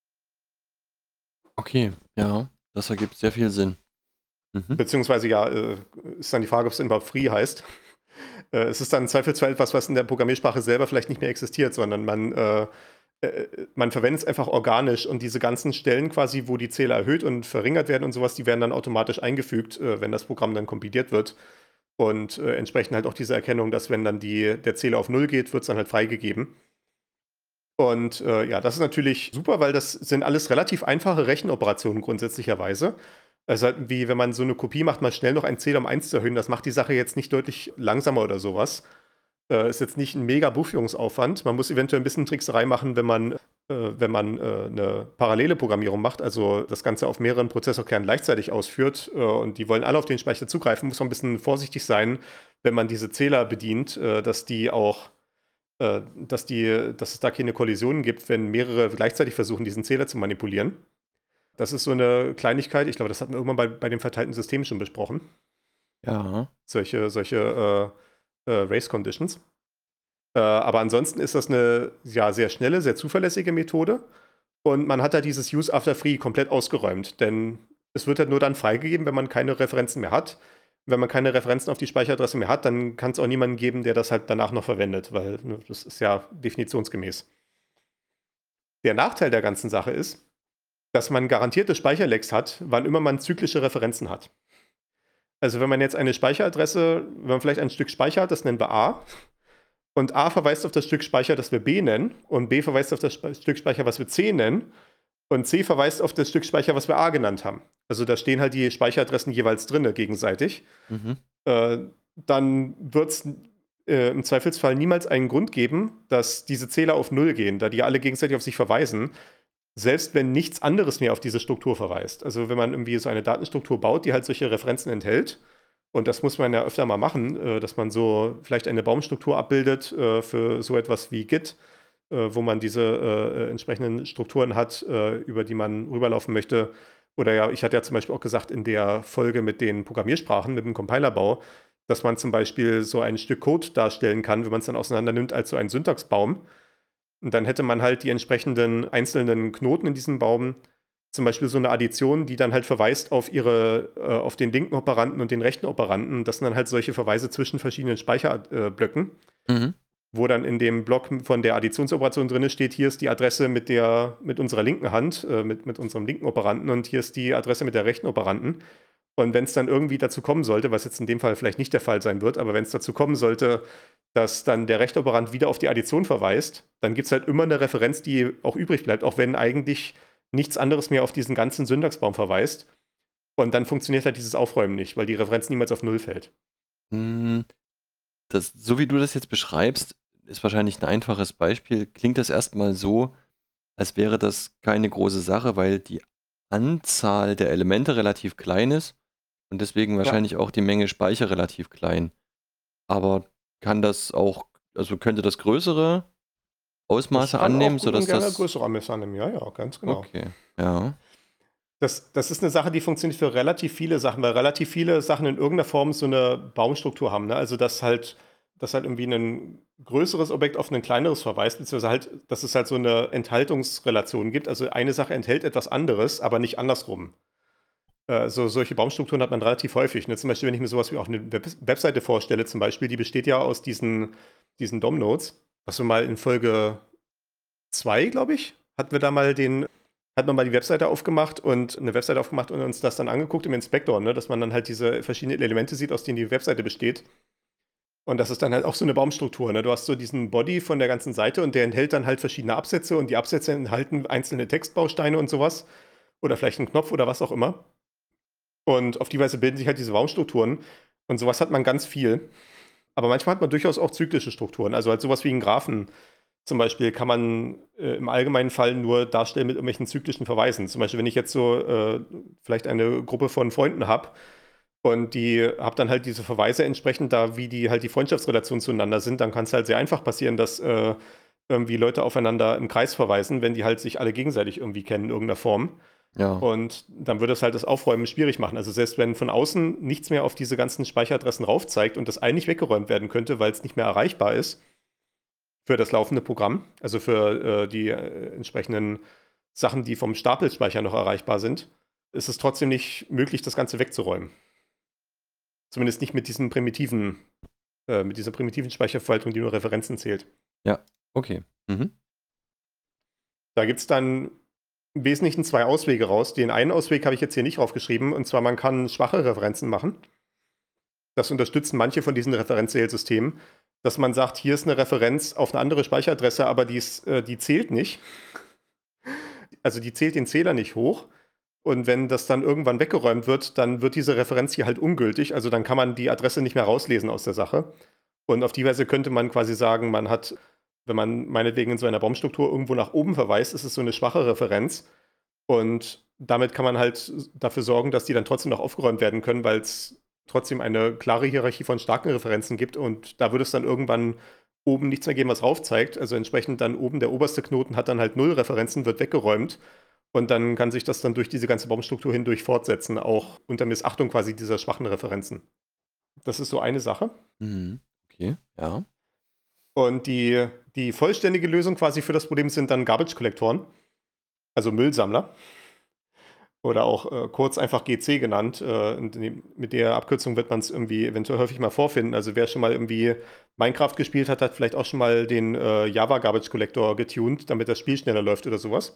Okay, ja, das ergibt sehr viel Sinn. Mhm. Beziehungsweise ist dann die Frage, ob es denn überhaupt Free heißt. Es ist dann im Zweifelsfall etwas, was in der Programmiersprache selber vielleicht nicht mehr existiert, sondern man verwendet es einfach organisch und diese ganzen Stellen quasi, wo die Zähler erhöht und verringert werden und sowas, die werden dann automatisch eingefügt, wenn das Programm dann kompiliert wird. Und entsprechend halt auch diese Erkennung, dass wenn dann der Zähler auf 0 geht, wird es dann halt freigegeben. Und das ist natürlich super, weil das sind alles relativ einfache Rechenoperationen grundsätzlicherweise. Also halt wie wenn man so eine Kopie macht, mal schnell noch einen Zähler um 1 zu erhöhen, das macht die Sache jetzt nicht deutlich langsamer oder sowas. Ist jetzt nicht ein mega Buchführungsaufwand. Man muss eventuell ein bisschen Trickserei machen, wenn man eine parallele Programmierung macht, also das Ganze auf mehreren Prozessorkernen gleichzeitig ausführt und die wollen alle auf den Speicher zugreifen, muss man ein bisschen vorsichtig sein, wenn man diese Zähler bedient, dass es da keine Kollisionen gibt, wenn mehrere gleichzeitig versuchen, diesen Zähler zu manipulieren. Das ist so eine Kleinigkeit, ich glaube, das hatten wir irgendwann bei den verteilten Systemen schon besprochen. Ja. Solche Race Conditions. Aber ansonsten ist das eine sehr schnelle, sehr zuverlässige Methode. Und man hat da dieses Use After Free komplett ausgeräumt. Denn es wird halt nur dann freigegeben, wenn man keine Referenzen mehr hat. Wenn man keine Referenzen auf die Speicheradresse mehr hat, dann kann es auch niemanden geben, der das halt danach noch verwendet, weil das ist ja definitionsgemäß. Der Nachteil der ganzen Sache ist, dass man garantierte Speicherlecks hat, wann immer man zyklische Referenzen hat. Also wenn man jetzt eine Speicheradresse, wenn man vielleicht ein Stück Speicher hat, das nennen wir A, und A verweist auf das Stück Speicher, das wir B nennen, und B verweist auf das Stück Speicher, was wir C nennen, und C verweist auf das Stück Speicher, was wir A genannt haben. Also da stehen halt die Speicheradressen jeweils drin, gegenseitig. Mhm. Dann wird es im Zweifelsfall niemals einen Grund geben, dass diese Zähler auf 0 gehen, da die alle gegenseitig auf sich verweisen. Selbst wenn nichts anderes mehr auf diese Struktur verweist. Also wenn man irgendwie so eine Datenstruktur baut, die halt solche Referenzen enthält, und das muss man ja öfter mal machen, dass man so vielleicht eine Baumstruktur abbildet für so etwas wie Git, wo man diese entsprechenden Strukturen hat, über die man rüberlaufen möchte. Oder ja, ich hatte ja zum Beispiel auch gesagt in der Folge mit den Programmiersprachen, mit dem Compilerbau, dass man zum Beispiel so ein Stück Code darstellen kann, wenn man es dann auseinander nimmt, als so einen Syntaxbaum. Und dann hätte man halt die entsprechenden einzelnen Knoten in diesem Baum, zum Beispiel so eine Addition, die dann halt verweist auf auf den linken Operanten und den rechten Operanten. Das sind dann halt solche Verweise zwischen verschiedenen Speicherblöcken. Mhm. wo dann in dem Block von der Additionsoperation drin steht, hier ist die Adresse mit unserer linken Hand, mit unserem linken Operanten und hier ist die Adresse mit der rechten Operanten. Und wenn es dann irgendwie dazu kommen sollte, was jetzt in dem Fall vielleicht nicht der Fall sein wird, aber wenn es dazu kommen sollte, dass dann der rechte Operand wieder auf die Addition verweist, dann gibt es halt immer eine Referenz, die auch übrig bleibt, auch wenn eigentlich nichts anderes mehr auf diesen ganzen Syntaxbaum verweist. Und dann funktioniert halt dieses Aufräumen nicht, weil die Referenz niemals auf Null fällt. Hm, so wie du das jetzt beschreibst, ist wahrscheinlich ein einfaches Beispiel. Klingt das erstmal so, als wäre das keine große Sache, weil die Anzahl der Elemente relativ klein ist und deswegen wahrscheinlich auch die Menge Speicher relativ klein. Aber könnte das größere Ausmaße annehmen, sodass gerne das. größere Anmesser annehmen, ja, ganz genau. Okay, ja. Das ist eine Sache, die funktioniert für relativ viele Sachen, weil relativ viele Sachen in irgendeiner Form so eine Baumstruktur haben. Ne? Also, dass halt irgendwie ein größeres Objekt auf ein kleineres verweist, beziehungsweise halt, dass es halt so eine Enthaltungsrelation gibt. Also, eine Sache enthält etwas anderes, aber nicht andersrum. Solche Baumstrukturen hat man relativ häufig. Ne? Zum Beispiel, wenn ich mir sowas wie auch eine Webseite vorstelle, zum Beispiel, die besteht ja aus diesen DOM-Nodes, was wir mal in Folge 2, glaube ich, hat man mal die Webseite aufgemacht und uns das dann angeguckt im Inspektor, ne? Dass man dann halt diese verschiedenen Elemente sieht, aus denen die Webseite besteht. Und das ist dann halt auch so eine Baumstruktur. Ne? Du hast so diesen Body von der ganzen Seite und der enthält dann halt verschiedene Absätze und die Absätze enthalten einzelne Textbausteine und sowas. Oder vielleicht einen Knopf oder was auch immer. Und auf die Weise bilden sich halt diese Baumstrukturen. Und sowas hat man ganz viel. Aber manchmal hat man durchaus auch zyklische Strukturen. Also halt sowas wie einen Graphen zum Beispiel kann man im allgemeinen Fall nur darstellen mit irgendwelchen zyklischen Verweisen. Zum Beispiel, wenn ich jetzt so vielleicht eine Gruppe von Freunden habe und die habe dann halt diese Verweise entsprechend da, wie die halt die Freundschaftsrelationen zueinander sind, dann kann es halt sehr einfach passieren, dass irgendwie Leute aufeinander im Kreis verweisen, wenn die halt sich alle gegenseitig irgendwie kennen in irgendeiner Form. Ja. Und dann würde es halt das Aufräumen schwierig machen. Also selbst wenn von außen nichts mehr auf diese ganzen Speicheradressen raufzeigt und das eigentlich weggeräumt werden könnte, weil es nicht mehr erreichbar ist für das laufende Programm, also für die entsprechenden Sachen, die vom Stapelspeicher noch erreichbar sind, ist es trotzdem nicht möglich, das Ganze wegzuräumen. Zumindest nicht mit dieser primitiven Speicherverwaltung, die nur Referenzen zählt. Ja, okay. Mhm. Da gibt es dann im Wesentlichen zwei Auswege raus. Den einen Ausweg habe ich jetzt hier nicht draufgeschrieben, und zwar man kann schwache Referenzen machen. Das unterstützen manche von diesen Referenzzählsystemen, dass man sagt, hier ist eine Referenz auf eine andere Speicheradresse, aber die zählt nicht. Also die zählt den Zähler nicht hoch. Und wenn das dann irgendwann weggeräumt wird, dann wird diese Referenz hier halt ungültig. Also dann kann man die Adresse nicht mehr rauslesen aus der Sache. Und auf die Weise könnte man quasi sagen, man hat, wenn man meinetwegen in so einer Baumstruktur irgendwo nach oben verweist, ist es so eine schwache Referenz. Und damit kann man halt dafür sorgen, dass die dann trotzdem noch aufgeräumt werden können, weil es trotzdem eine klare Hierarchie von starken Referenzen gibt. Und da würde es dann irgendwann oben nichts mehr geben, was raufzeigt. Also entsprechend dann oben der oberste Knoten hat dann halt 0 Referenzen, wird weggeräumt. Und dann kann sich das dann durch diese ganze Baumstruktur hindurch fortsetzen, auch unter Missachtung quasi dieser schwachen Referenzen. Das ist so eine Sache. Mhm. Okay, ja. Und die vollständige Lösung quasi für das Problem sind dann Garbage-Kollektoren, also Müllsammler. Oder auch kurz einfach GC genannt. Mit der Abkürzung wird man es irgendwie eventuell häufig mal vorfinden. Also wer schon mal irgendwie Minecraft gespielt hat, hat vielleicht auch schon mal den Java Garbage Collector getuned, damit das Spiel schneller läuft oder sowas.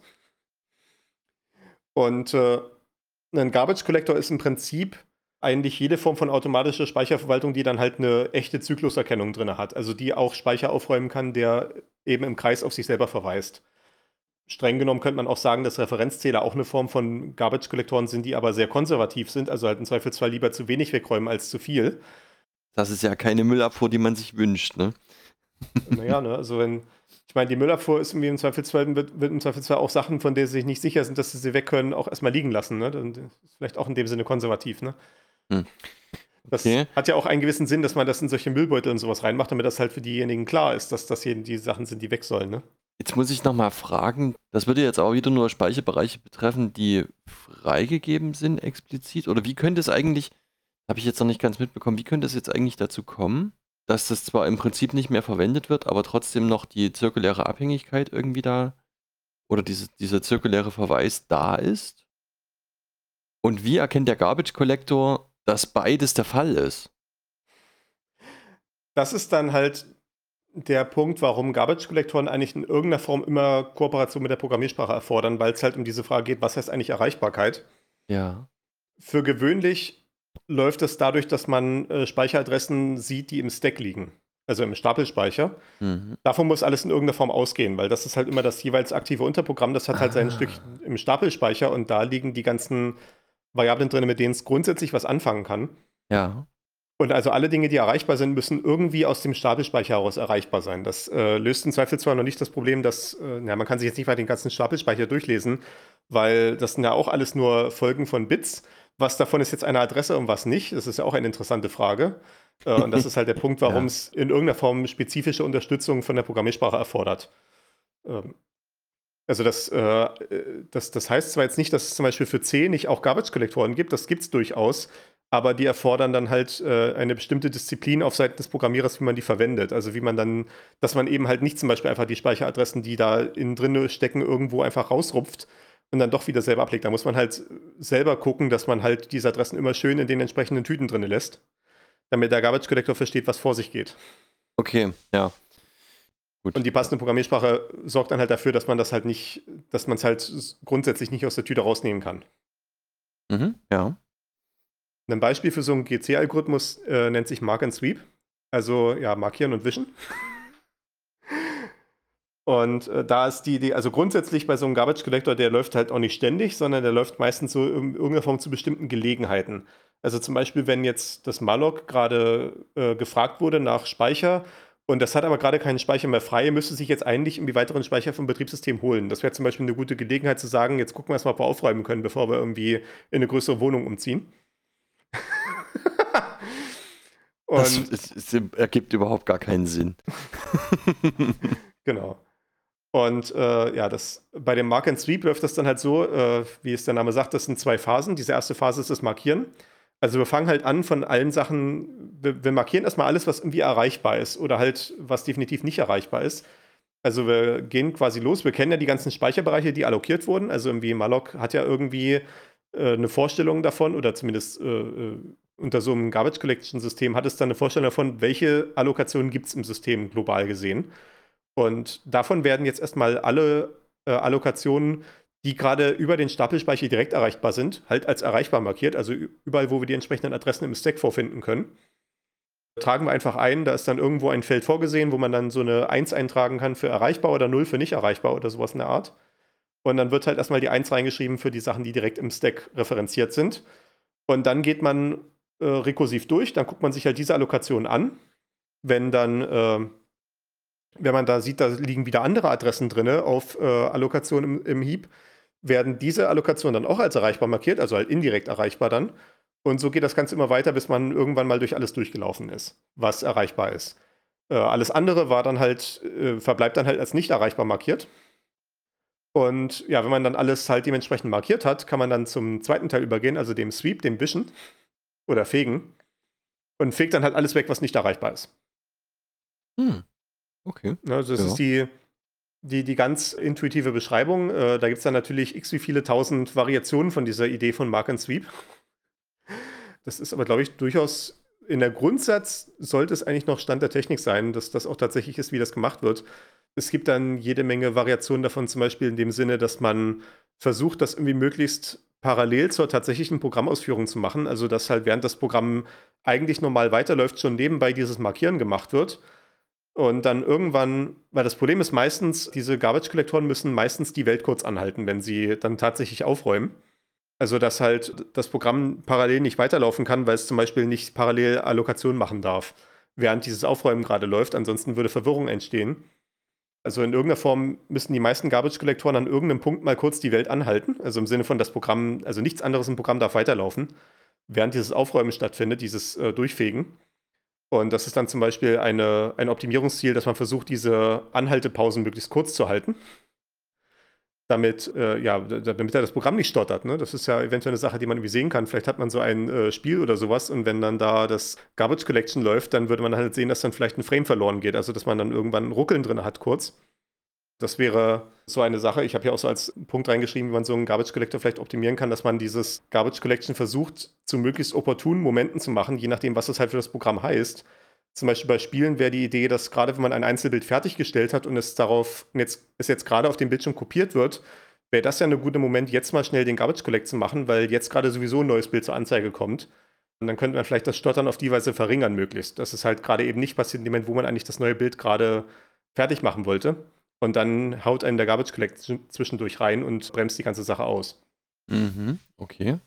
Und ein Garbage Collector ist im Prinzip eigentlich jede Form von automatischer Speicherverwaltung, die dann halt eine echte Zykluserkennung drin hat. Also die auch Speicher aufräumen kann, der eben im Kreis auf sich selber verweist. Streng genommen könnte man auch sagen, dass Referenzzähler auch eine Form von Garbage-Kollektoren sind, die aber sehr konservativ sind, also halt im Zweifelsfall lieber zu wenig wegräumen als zu viel. Das ist ja keine Müllabfuhr, die man sich wünscht, ne? Naja, ne, also ich meine, die Müllabfuhr ist irgendwie wird im Zweifelsfall auch Sachen, von denen sie sich nicht sicher sind, dass sie weg können, auch erstmal liegen lassen, ne? Das ist vielleicht auch in dem Sinne konservativ, ne? Das hat ja auch einen gewissen Sinn, dass man das in solche Müllbeutel und sowas reinmacht, damit das halt für diejenigen klar ist, dass das hier die Sachen sind, die weg sollen, ne? Jetzt muss ich nochmal fragen, das würde jetzt auch wieder nur Speicherbereiche betreffen, die freigegeben sind explizit? Oder wie könnte es eigentlich, habe ich jetzt noch nicht ganz mitbekommen, wie könnte es jetzt eigentlich dazu kommen, dass das zwar im Prinzip nicht mehr verwendet wird, aber trotzdem noch die zirkuläre Abhängigkeit irgendwie da oder dieser zirkuläre Verweis da ist? Und wie erkennt der Garbage Collector, dass beides der Fall ist? Das ist dann halt der Punkt, warum Garbage-Kollektoren eigentlich in irgendeiner Form immer Kooperation mit der Programmiersprache erfordern, weil es halt um diese Frage geht, was heißt eigentlich Erreichbarkeit? Ja. Für gewöhnlich läuft es dadurch, dass man Speicheradressen sieht, die im Stack liegen, also im Stapelspeicher. Mhm. Davon muss alles in irgendeiner Form ausgehen, weil das ist halt immer das jeweils aktive Unterprogramm, das hat halt sein Stück im Stapelspeicher und da liegen die ganzen Variablen drin, mit denen es grundsätzlich was anfangen kann. Ja. Und also alle Dinge, die erreichbar sind, müssen irgendwie aus dem Stapelspeicher heraus erreichbar sein. Das löst im Zweifel zwar noch nicht das Problem, dass man kann sich jetzt nicht weiter den ganzen Stapelspeicher durchlesen, weil das sind ja auch alles nur Folgen von Bits. Was davon ist jetzt eine Adresse und was nicht? Das ist ja auch eine interessante Frage. Und das ist halt der Punkt, warum Ja. es in irgendeiner Form spezifische Unterstützung von der Programmiersprache erfordert. Also das heißt zwar jetzt nicht, dass es zum Beispiel für C nicht auch Garbage-Kollektoren gibt, das gibt es durchaus, aber die erfordern dann halt eine bestimmte Disziplin auf Seiten des Programmierers, wie man die verwendet. Also wie man dann, dass man eben halt nicht zum Beispiel einfach die Speicheradressen, die da innen drin stecken, irgendwo einfach rausrupft und dann doch wieder selber ablegt. Da muss man halt selber gucken, dass man halt diese Adressen immer schön in den entsprechenden Tüten drin lässt, damit der Garbage-Kollektor versteht, was vor sich geht. Okay, ja. Gut. Und die passende Programmiersprache sorgt dann halt dafür, dass man das halt nicht, dass man es halt grundsätzlich nicht aus der Tüte rausnehmen kann. Mhm. Ja. Ein Beispiel für so einen GC-Algorithmus nennt sich Mark and Sweep. Also ja, markieren und wischen. Und da ist die Idee, also grundsätzlich bei so einem Garbage Collector, der läuft halt auch nicht ständig, sondern der läuft meistens so in irgendeiner Form zu bestimmten Gelegenheiten. Also zum Beispiel, wenn jetzt das malloc gerade gefragt wurde nach Speicher und das hat aber gerade keinen Speicher mehr frei, müsste sich jetzt eigentlich irgendwie weiteren Speicher vom Betriebssystem holen. Das wäre zum Beispiel eine gute Gelegenheit zu sagen, jetzt gucken wir erstmal, ob wir aufräumen können, bevor wir irgendwie in eine größere Wohnung umziehen. Das Und ergibt überhaupt gar keinen Sinn. genau. Und ja, bei dem Mark and Sweep läuft das dann halt so, wie es der Name sagt, das sind 2 Phasen. Diese erste Phase ist das Markieren. Also wir fangen halt an von allen Sachen, wir markieren erstmal alles, was irgendwie erreichbar ist oder halt, was definitiv nicht erreichbar ist. Also wir gehen quasi los, wir kennen ja die ganzen Speicherbereiche, die allokiert wurden. Also irgendwie malloc hat ja irgendwie eine Vorstellung davon oder zumindest unter so einem Garbage Collection System hat es dann eine Vorstellung davon, welche Allokationen gibt es im System global gesehen. Und davon werden jetzt erstmal alle Allokationen, die gerade über den Stapelspeicher direkt erreichbar sind, halt als erreichbar markiert. Also überall, wo wir die entsprechenden Adressen im Stack vorfinden können. Tragen wir einfach ein, da ist dann irgendwo ein Feld vorgesehen, wo man dann so eine 1 eintragen kann für erreichbar oder 0 für nicht erreichbar oder sowas in der Art. Und dann wird halt erstmal die 1 reingeschrieben für die Sachen, die direkt im Stack referenziert sind. Und dann geht man rekursiv durch, dann guckt man sich halt diese Allokation an. Wenn man da sieht, da liegen wieder andere Adressen drin auf Allokation im Heap, werden diese Allokationen dann auch als erreichbar markiert, also halt indirekt erreichbar dann. Und so geht das Ganze immer weiter, bis man irgendwann mal durch alles durchgelaufen ist, was erreichbar ist. Alles andere war dann halt, verbleibt dann halt als nicht erreichbar markiert. Und ja, wenn man dann alles halt dementsprechend markiert hat, kann man dann zum zweiten Teil übergehen, also dem Sweep, dem Wischen oder Fegen. Und fegt dann halt alles weg, was nicht erreichbar ist. Okay. Also das ist die ganz intuitive Beschreibung. Da gibt es dann natürlich x wie viele tausend Variationen von dieser Idee von Mark and Sweep. Das ist aber, glaube ich, durchaus in der Grundsatz sollte es eigentlich noch Stand der Technik sein, dass das auch tatsächlich ist, wie das gemacht wird. Es gibt dann jede Menge Variationen davon, zum Beispiel in dem Sinne, dass man versucht, das irgendwie möglichst parallel zur tatsächlichen Programmausführung zu machen. Also dass halt während das Programm eigentlich normal weiterläuft, schon nebenbei dieses Markieren gemacht wird. Und dann irgendwann, weil das Problem ist meistens, diese Garbage-Kollektoren müssen meistens die Welt kurz anhalten, wenn sie dann tatsächlich aufräumen. Also dass halt das Programm parallel nicht weiterlaufen kann, weil es zum Beispiel nicht parallel Allokationen machen darf, während dieses Aufräumen gerade läuft. Ansonsten würde Verwirrung entstehen. Also in irgendeiner Form müssen die meisten Garbage-Kollektoren an irgendeinem Punkt mal kurz die Welt anhalten. Also im Sinne von das Programm, also nichts anderes im Programm darf weiterlaufen, während dieses Aufräumen stattfindet, dieses Durchfegen. Und das ist dann zum Beispiel ein Optimierungsziel, dass man versucht, diese Anhaltepausen möglichst kurz zu halten. Damit das Programm nicht stottert. Ne? Das ist ja eventuell eine Sache, die man irgendwie sehen kann. Vielleicht hat man so ein Spiel oder sowas und wenn dann da das Garbage Collection läuft, dann würde man halt sehen, dass dann vielleicht ein Frame verloren geht. Also dass man dann irgendwann ein Ruckeln drin hat kurz. Das wäre so eine Sache. Ich habe hier auch so als Punkt reingeschrieben, wie man so einen Garbage Collector vielleicht optimieren kann, dass man dieses Garbage Collection versucht, zu möglichst opportunen Momenten zu machen, je nachdem, was es halt für das Programm heißt. Zum Beispiel bei Spielen wäre die Idee, dass gerade wenn man ein Einzelbild fertiggestellt hat und es jetzt gerade auf dem Bildschirm kopiert wird, wäre das ja ein guter Moment, jetzt mal schnell den Garbage Collect zu machen, weil jetzt gerade sowieso ein neues Bild zur Anzeige kommt. Und dann könnte man vielleicht das Stottern auf die Weise verringern möglichst. Dass es halt gerade eben nicht passiert in dem Moment, wo man eigentlich das neue Bild gerade fertig machen wollte. Und dann haut einen der Garbage Collect zwischendurch rein und bremst die ganze Sache aus. Mhm, okay.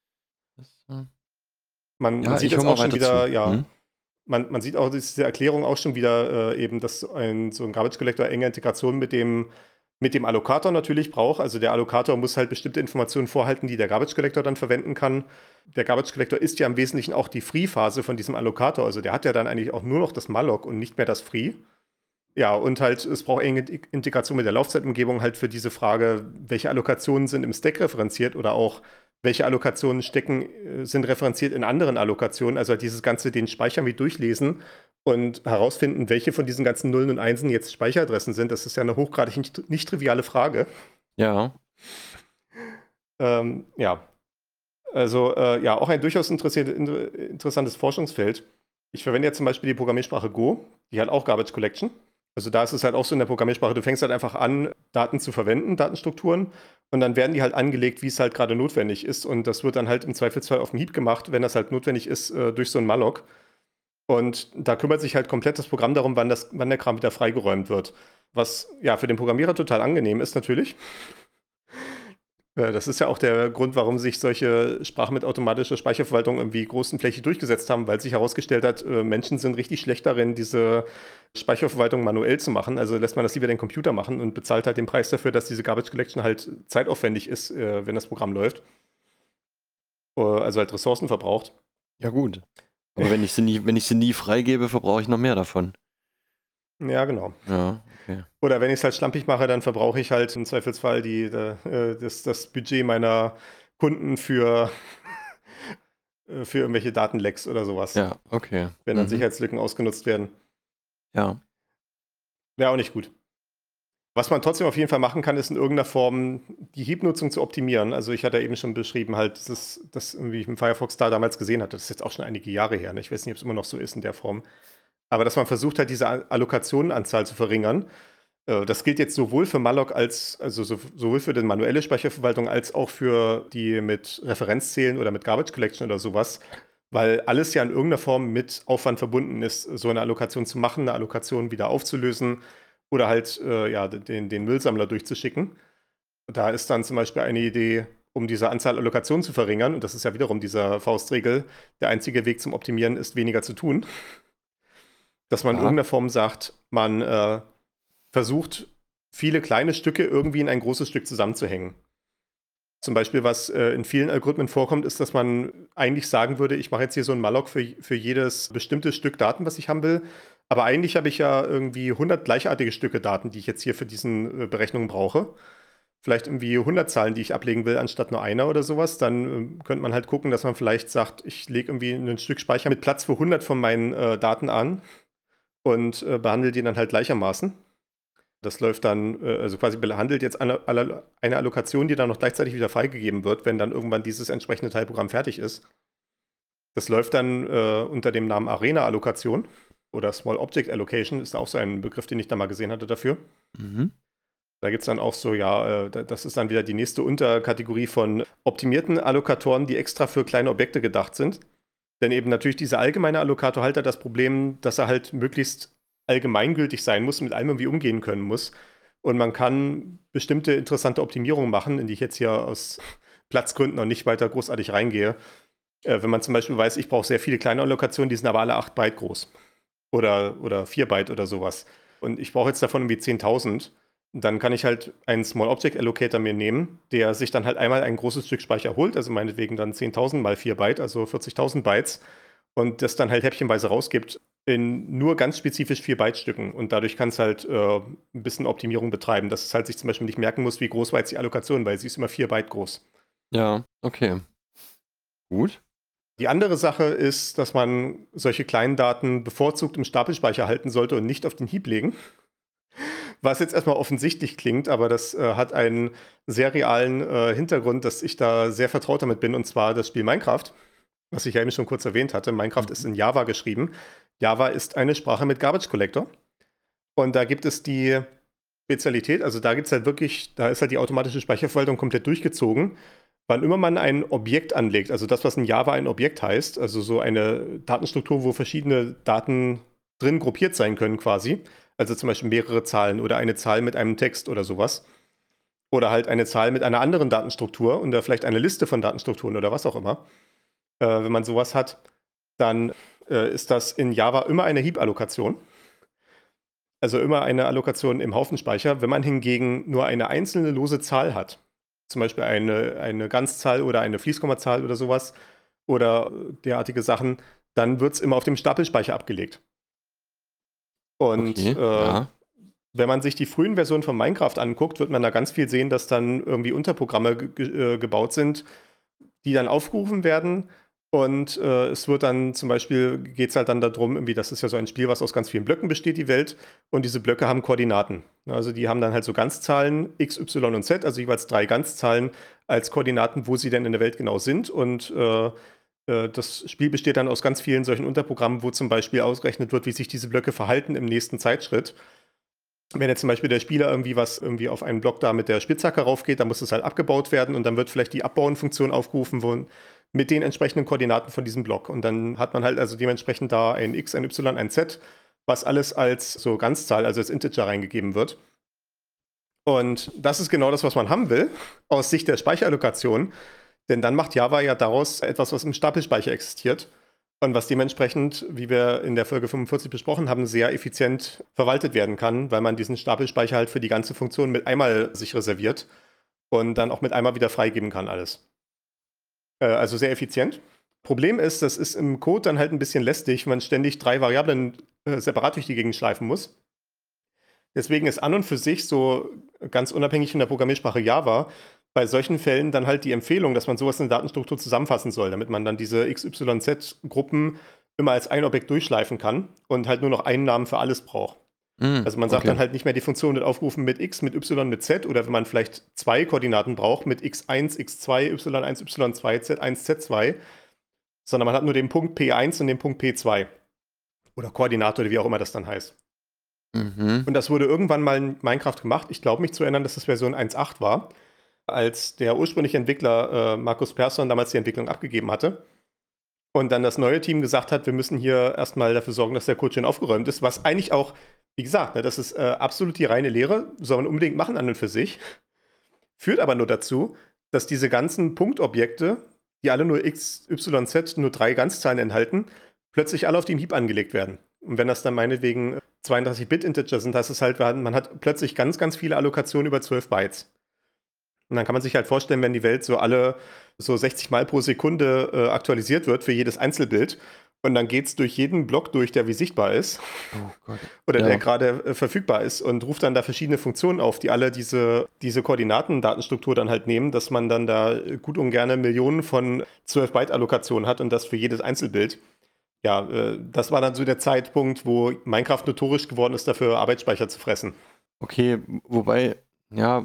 Man Ja, sieht ich höre jetzt mal auch schon weiter wieder, zu. ja, man sieht auch diese Erklärung auch schon wieder eben, dass so ein Garbage Collector enge Integration mit dem Allocator natürlich braucht. Also der Allocator muss halt bestimmte Informationen vorhalten, die der Garbage Collector dann verwenden kann. Der Garbage Collector ist ja im Wesentlichen auch die Free-Phase von diesem Allocator. Also der hat ja dann eigentlich auch nur noch das Malloc und nicht mehr das Free. Ja, und halt, es braucht enge Integration mit der Laufzeitumgebung halt für diese Frage, welche Allokationen sind im Stack referenziert oder auch welche Allokationen sind referenziert in anderen Allokationen. Also halt dieses Ganze den Speicher wie durchlesen und herausfinden, welche von diesen ganzen Nullen und Einsen jetzt Speicheradressen sind. Das ist ja eine hochgradig nicht triviale Frage. Ja. Ja. Also ja, auch ein durchaus interessantes Forschungsfeld. Ich verwende ja zum Beispiel die Programmiersprache Go, die hat auch Garbage Collection. Also da ist es halt auch so in der Programmiersprache, du fängst halt einfach an, Daten zu verwenden, Datenstrukturen, und dann werden die halt angelegt, wie es halt gerade notwendig ist. Und das wird dann halt im Zweifelsfall auf dem Heap gemacht, wenn das halt notwendig ist, durch so ein Malloc. Und da kümmert sich halt komplett das Programm darum, wann der Kram wieder freigeräumt wird. Was ja für den Programmierer total angenehm ist natürlich. Das ist ja auch der Grund, warum sich solche Sprachen mit automatischer Speicherverwaltung irgendwie großen Fläche durchgesetzt haben, weil sich herausgestellt hat, Menschen sind richtig schlecht darin, diese Speicherverwaltung manuell zu machen. Also lässt man das lieber den Computer machen und bezahlt halt den Preis dafür, dass diese Garbage Collection halt zeitaufwendig ist, wenn das Programm läuft. Also halt Ressourcen verbraucht. Ja, gut. Aber wenn ich sie nie freigebe, verbrauche ich noch mehr davon. Ja, genau. Ja, okay. Oder wenn ich es halt schlampig mache, dann verbrauche ich halt im Zweifelsfall das Budget meiner Kunden für irgendwelche Datenlecks oder sowas. Ja, okay. Wenn dann Sicherheitslücken ausgenutzt werden. Ja. Wäre auch nicht gut. Was man trotzdem auf jeden Fall machen kann, ist in irgendeiner Form die Heap-Nutzung zu optimieren. Also ich hatte ja eben schon beschrieben, halt, das irgendwie ich im Firefox da damals gesehen hatte. Das ist jetzt auch schon einige Jahre her. Ne? Ich weiß nicht, ob es immer noch so ist in der Form. Aber dass man versucht hat, diese Allokationenanzahl zu verringern. Das gilt jetzt sowohl für Malloc sowohl für die manuelle Speicherverwaltung als auch für die mit Referenzzählen oder mit Garbage Collection oder sowas, weil alles ja in irgendeiner Form mit Aufwand verbunden ist, so eine Allokation zu machen, eine Allokation wieder aufzulösen oder halt den Müllsammler durchzuschicken. Da ist dann zum Beispiel eine Idee, um diese Anzahl Allokationen zu verringern, und das ist ja wiederum dieser Faustregel, der einzige Weg zum Optimieren ist, weniger zu tun. Dass man in irgendeiner Form sagt, man versucht, viele kleine Stücke irgendwie in ein großes Stück zusammenzuhängen. Zum Beispiel, was in vielen Algorithmen vorkommt, ist, dass man eigentlich sagen würde, ich mache jetzt hier so ein Malloc für jedes bestimmte Stück Daten, was ich haben will. Aber eigentlich habe ich ja irgendwie 100 gleichartige Stücke Daten, die ich jetzt hier für diesen Berechnungen brauche. Vielleicht irgendwie 100 Zahlen, die ich ablegen will, anstatt nur einer oder sowas. Dann könnte man halt gucken, dass man vielleicht sagt, ich lege irgendwie ein Stück Speicher mit Platz für 100 von meinen Daten an und behandle die dann halt gleichermaßen. Das läuft dann, also quasi behandelt jetzt eine Allokation, die dann noch gleichzeitig wieder freigegeben wird, wenn dann irgendwann dieses entsprechende Teilprogramm fertig ist. Das läuft dann unter dem Namen Arena-Allokation oder Small Object Allocation, ist auch so ein Begriff, den ich da mal gesehen hatte dafür. Da gibt es dann auch so, das ist dann wieder die nächste Unterkategorie von optimierten Allokatoren, die extra für kleine Objekte gedacht sind. Denn eben natürlich dieser allgemeine Allokator hat das Problem, dass er halt möglichst allgemeingültig sein muss, mit allem irgendwie umgehen können muss. Und man kann bestimmte interessante Optimierungen machen, in die ich jetzt hier aus Platzgründen noch nicht weiter großartig reingehe. Wenn man zum Beispiel weiß, ich brauche sehr viele kleine Allokationen, die sind aber alle 8 Byte groß. Oder 4 Byte oder sowas. Und ich brauche jetzt davon irgendwie 10.000. Dann kann ich halt einen Small Object Allocator mir nehmen, der sich dann halt einmal ein großes Stück Speicher holt, also meinetwegen dann 10.000 mal 4 Byte, also 40.000 Bytes, und das dann halt häppchenweise rausgibt in nur ganz spezifisch 4 Byte Stücken. Und dadurch kann es halt ein bisschen Optimierung betreiben, dass es halt sich zum Beispiel nicht merken muss, wie groß war jetzt die Allokation, weil sie ist immer 4 Byte groß. Ja, okay. Gut. Die andere Sache ist, dass man solche kleinen Daten bevorzugt im Stapelspeicher halten sollte und nicht auf den Heap legen. Was jetzt erstmal offensichtlich klingt, aber das hat einen sehr realen Hintergrund, dass ich da sehr vertraut damit bin, und zwar das Spiel Minecraft, was ich ja eben schon kurz erwähnt hatte. Minecraft ist in Java geschrieben. Java ist eine Sprache mit Garbage Collector. Und da gibt es die Spezialität, also da gibt es halt wirklich, da ist halt die automatische Speicherverwaltung komplett durchgezogen. Wann immer man ein Objekt anlegt, also das, was in Java ein Objekt heißt, also so eine Datenstruktur, wo verschiedene Daten drin gruppiert sein können quasi, also zum Beispiel mehrere Zahlen oder eine Zahl mit einem Text oder sowas, oder halt eine Zahl mit einer anderen Datenstruktur oder vielleicht eine Liste von Datenstrukturen oder was auch immer. Wenn man sowas hat, dann ist das in Java immer eine Heap-Allokation. Also immer eine Allokation im Haufenspeicher. Wenn man hingegen nur eine einzelne lose Zahl hat, zum Beispiel eine Ganzzahl oder eine Fließkommazahl oder sowas oder derartige Sachen, dann wird es immer auf dem Stapelspeicher abgelegt. Und Okay, ja. wenn man sich die frühen Versionen von Minecraft anguckt, wird man da ganz viel sehen, dass dann irgendwie Unterprogramme gebaut sind, die dann aufgerufen werden. Und es wird dann zum Beispiel, geht es halt dann darum, irgendwie, das ist ja so ein Spiel, was aus ganz vielen Blöcken besteht, die Welt. Und diese Blöcke haben Koordinaten. Also die haben dann halt so Ganzzahlen X, Y und Z, also jeweils 3 Ganzzahlen als Koordinaten, wo sie denn in der Welt genau sind. Und das Spiel besteht dann aus ganz vielen solchen Unterprogrammen, wo zum Beispiel ausgerechnet wird, wie sich diese Blöcke verhalten im nächsten Zeitschritt. Wenn jetzt zum Beispiel der Spieler irgendwie auf einen Block da mit der Spitzhacke raufgeht, dann muss es halt abgebaut werden und dann wird vielleicht die Abbauen-Funktion aufgerufen, mit den entsprechenden Koordinaten von diesem Block. Und dann hat man halt also dementsprechend da ein X, ein Y, ein Z, was alles als so Ganzzahl, also als Integer reingegeben wird. Und das ist genau das, was man haben will, aus Sicht der Speicherallokation. Denn dann macht Java ja daraus etwas, was im Stapelspeicher existiert. Und was dementsprechend, wie wir in der Folge 45 besprochen haben, sehr effizient verwaltet werden kann, weil man diesen Stapelspeicher halt für die ganze Funktion mit einmal sich reserviert und dann auch mit einmal wieder freigeben kann alles. Also sehr effizient. Problem ist, das ist im Code dann halt ein bisschen lästig, wenn man ständig 3 Variablen separat durch die Gegend schleifen muss. Deswegen ist an und für sich so ganz unabhängig von der Programmiersprache Java bei solchen Fällen dann halt die Empfehlung, dass man sowas in der Datenstruktur zusammenfassen soll, damit man dann diese XYZ-Gruppen immer als ein Objekt durchschleifen kann und halt nur noch einen Namen für alles braucht. Also man sagt okay. dann halt nicht mehr, die Funktion wird aufgerufen mit X, mit Y, mit Z oder wenn man vielleicht 2 Koordinaten braucht mit X1, X2, Y1, Y2, Z1, Z2, sondern man hat nur den Punkt P1 und den Punkt P2 oder Koordinate oder wie auch immer das dann heißt. Mhm. Und das wurde irgendwann mal in Minecraft gemacht. Ich glaube mich zu erinnern, dass das Version 1.8 war, als der ursprüngliche Entwickler Markus Persson damals die Entwicklung abgegeben hatte. Und dann das neue Team gesagt hat, wir müssen hier erstmal dafür sorgen, dass der Code schön aufgeräumt ist, was eigentlich auch, wie gesagt, das ist absolut die reine Lehre, soll man unbedingt machen an und für sich. Führt aber nur dazu, dass diese ganzen Punktobjekte, die alle nur X, Y, Z, nur 3 Ganzzahlen enthalten, plötzlich alle auf den Heap angelegt werden. Und wenn das dann meinetwegen 32-Bit-Integer sind, heißt es halt, man hat plötzlich ganz, ganz viele Allokationen über 12 Bytes. Und dann kann man sich halt vorstellen, wenn die Welt so alle so 60 Mal pro Sekunde aktualisiert wird für jedes Einzelbild und dann geht es durch jeden Block durch, der wie sichtbar ist Oh Gott. oder Ja. der gerade verfügbar ist und ruft dann da verschiedene Funktionen auf, die alle diese Koordinatendatenstruktur dann halt nehmen, dass man dann da gut und gerne Millionen von 12-Byte-Allokationen hat und das für jedes Einzelbild. Ja, das war dann so der Zeitpunkt, wo Minecraft notorisch geworden ist, dafür Arbeitsspeicher zu fressen. Okay, wobei, ja,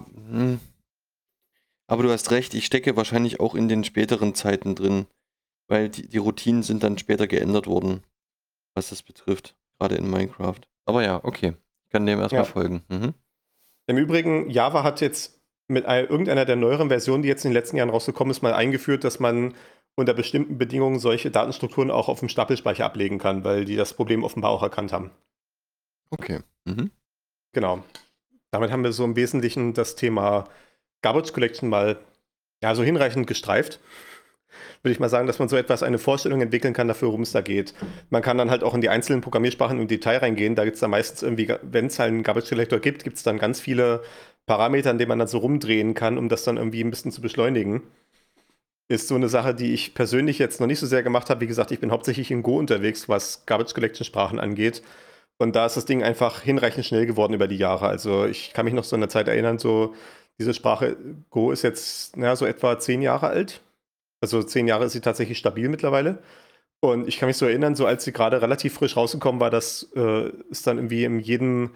aber du hast recht, ich stecke wahrscheinlich auch in den späteren Zeiten drin, weil die Routinen sind dann später geändert worden, was das betrifft, gerade in Minecraft. Aber ja, okay, ich kann dem erstmal Ja. folgen. Mhm. Im Übrigen, Java hat jetzt mit irgendeiner der neueren Versionen, die jetzt in den letzten Jahren rausgekommen ist, mal eingeführt, dass man unter bestimmten Bedingungen solche Datenstrukturen auch auf dem Stapelspeicher ablegen kann, weil die das Problem offenbar auch erkannt haben. Okay. Mhm. Genau. Damit haben wir so im Wesentlichen das Thema Garbage Collection mal so hinreichend gestreift. Würde ich mal sagen, dass man so etwas, eine Vorstellung entwickeln kann dafür, worum es da geht. Man kann dann halt auch in die einzelnen Programmiersprachen im Detail reingehen. Da gibt es dann meistens irgendwie, wenn es halt einen Garbage Collector gibt, gibt es dann ganz viele Parameter, an denen man dann so rumdrehen kann, um das dann irgendwie ein bisschen zu beschleunigen. Ist so eine Sache, die ich persönlich jetzt noch nicht so sehr gemacht habe. Wie gesagt, ich bin hauptsächlich in Go unterwegs, was Garbage Collection Sprachen angeht. Und da ist das Ding einfach hinreichend schnell geworden über die Jahre. Also ich kann mich noch so an eine Zeit erinnern, so diese Sprache Go ist jetzt so etwa 10 Jahre alt. Also 10 Jahre ist sie tatsächlich stabil mittlerweile. Und ich kann mich so erinnern, so als sie gerade relativ frisch rausgekommen war, dass es dann irgendwie in jedem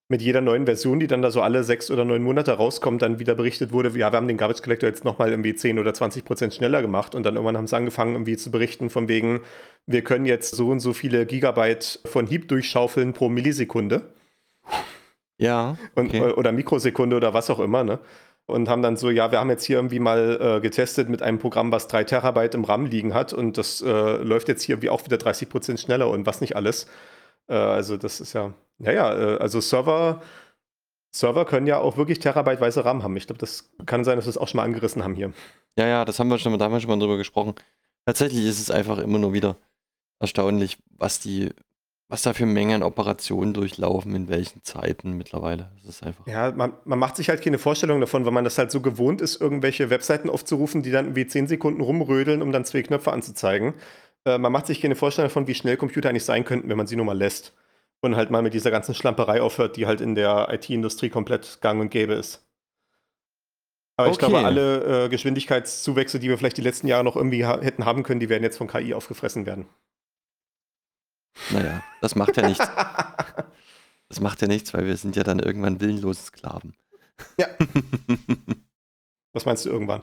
mit jeder neuen Version, die dann da so alle 6 oder 9 Monate rauskommt, dann wieder berichtet wurde, ja, wir haben den Garbage Collector jetzt nochmal irgendwie 10 oder 20% schneller gemacht und dann irgendwann haben sie angefangen irgendwie zu berichten von wegen, wir können jetzt so und so viele Gigabyte von Heap durchschaufeln pro Millisekunde. Ja, okay. Oder Mikrosekunde oder was auch immer, ne? Und haben dann so, ja, wir haben jetzt hier irgendwie mal getestet mit einem Programm, was 3 Terabyte im RAM liegen hat und das läuft jetzt hier irgendwie auch wieder 30% schneller und was nicht alles. Also das ist ja, also Server können ja auch wirklich terabyteweise RAM haben. Ich glaube, das kann sein, dass wir es auch schon mal angerissen haben hier. Ja, das haben wir schon, da haben wir schon mal drüber gesprochen. Tatsächlich ist es einfach immer nur wieder erstaunlich, was da für Mengen an Operationen durchlaufen, in welchen Zeiten mittlerweile. Das ist einfach. Ja, man macht sich halt keine Vorstellung davon, weil man das halt so gewohnt ist, irgendwelche Webseiten aufzurufen, die dann irgendwie 10 Sekunden rumrödeln, um dann 2 Knöpfe anzuzeigen. Man macht sich keine Vorstellung davon, wie schnell Computer eigentlich sein könnten, wenn man sie nur mal lässt. Und halt mal mit dieser ganzen Schlamperei aufhört, die halt in der IT-Industrie komplett gang und gäbe ist. Aber ich glaube, alle Geschwindigkeitszuwächse, die wir vielleicht die letzten Jahre noch irgendwie hätten haben können, die werden jetzt von KI aufgefressen werden. Naja, das macht ja nichts. Das macht ja nichts, weil wir sind ja dann irgendwann willenlose Sklaven. Ja. Was meinst du irgendwann?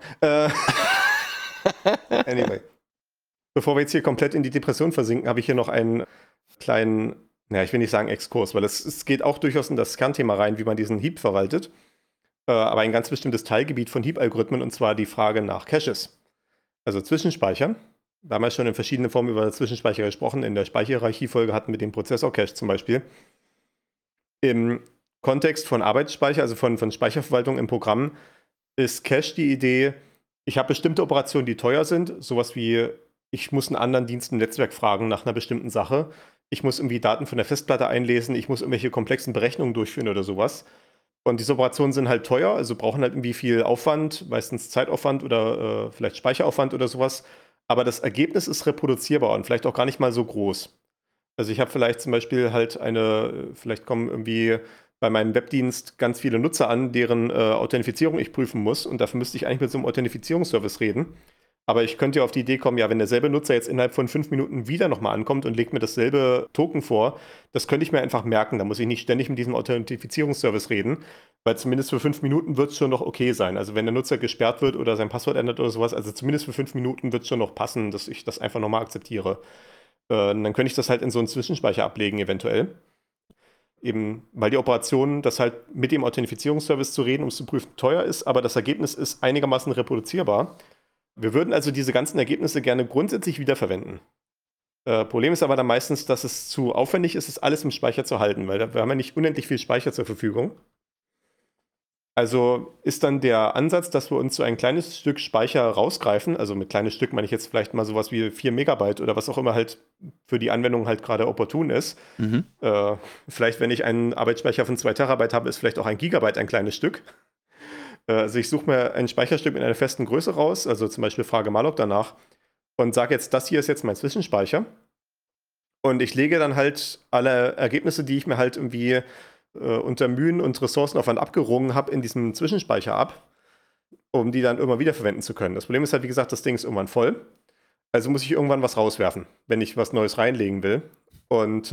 Anyway. Bevor wir jetzt hier komplett in die Depression versinken, habe ich hier noch einen kleinen, ich will nicht sagen Exkurs, weil es geht auch durchaus in das Kernthema rein, wie man diesen Heap verwaltet. Aber ein ganz bestimmtes Teilgebiet von Heap-Algorithmen, und zwar die Frage nach Caches. Also Zwischenspeicher. Da haben wir schon in verschiedenen Formen über Zwischenspeicher gesprochen. In der Speicherhierarchie-Folge hatten wir den Prozessor-Cache zum Beispiel. Im Kontext von Arbeitsspeicher, also von Speicherverwaltung im Programm, ist Cache die Idee, ich habe bestimmte Operationen, die teuer sind, sowas wie, ich muss einen anderen Dienst im Netzwerk fragen nach einer bestimmten Sache, ich muss irgendwie Daten von der Festplatte einlesen, ich muss irgendwelche komplexen Berechnungen durchführen oder sowas. Und diese Operationen sind halt teuer, also brauchen halt irgendwie viel Aufwand, meistens Zeitaufwand oder vielleicht Speicheraufwand oder sowas. Aber das Ergebnis ist reproduzierbar und vielleicht auch gar nicht mal so groß. Also ich habe vielleicht zum Beispiel halt vielleicht kommen irgendwie bei meinem Webdienst ganz viele Nutzer an, deren Authentifizierung ich prüfen muss. Und dafür müsste ich eigentlich mit so einem Authentifizierungsservice reden. Aber ich könnte ja auf die Idee kommen, ja, wenn derselbe Nutzer jetzt innerhalb von 5 Minuten wieder nochmal ankommt und legt mir dasselbe Token vor, das könnte ich mir einfach merken. Da muss ich nicht ständig mit diesem Authentifizierungsservice reden, weil zumindest für 5 Minuten wird es schon noch okay sein. Also wenn der Nutzer gesperrt wird oder sein Passwort ändert oder sowas, also zumindest für 5 Minuten wird es schon noch passen, dass ich das einfach nochmal akzeptiere. Dann könnte ich das halt in so einen Zwischenspeicher ablegen eventuell. Eben, weil die Operation, das halt mit dem Authentifizierungsservice zu reden, um es zu prüfen, teuer ist, aber das Ergebnis ist einigermaßen reproduzierbar. Wir würden also diese ganzen Ergebnisse gerne grundsätzlich wiederverwenden. Problem ist aber dann meistens, dass es zu aufwendig ist, es alles im Speicher zu halten, weil wir haben ja nicht unendlich viel Speicher zur Verfügung. Also ist dann der Ansatz, dass wir uns so ein kleines Stück Speicher rausgreifen, also mit kleines Stück meine ich jetzt vielleicht mal sowas wie 4 Megabyte oder was auch immer halt für die Anwendung halt gerade opportun ist. Vielleicht, wenn ich einen Arbeitsspeicher von 2 Terabyte habe, ist vielleicht auch 1 Gigabyte ein kleines Stück. Also ich suche mir ein Speicherstück mit einer festen Größe raus, also zum Beispiel frage malloc danach und sage jetzt, das hier ist jetzt mein Zwischenspeicher. Und ich lege dann halt alle Ergebnisse, die ich mir halt irgendwie unter Mühen und Ressourcenaufwand abgerungen habe, in diesem Zwischenspeicher ab, um die dann immer wieder verwenden zu können. Das Problem ist halt, wie gesagt, das Ding ist irgendwann voll. Also muss ich irgendwann was rauswerfen, wenn ich was Neues reinlegen will. Und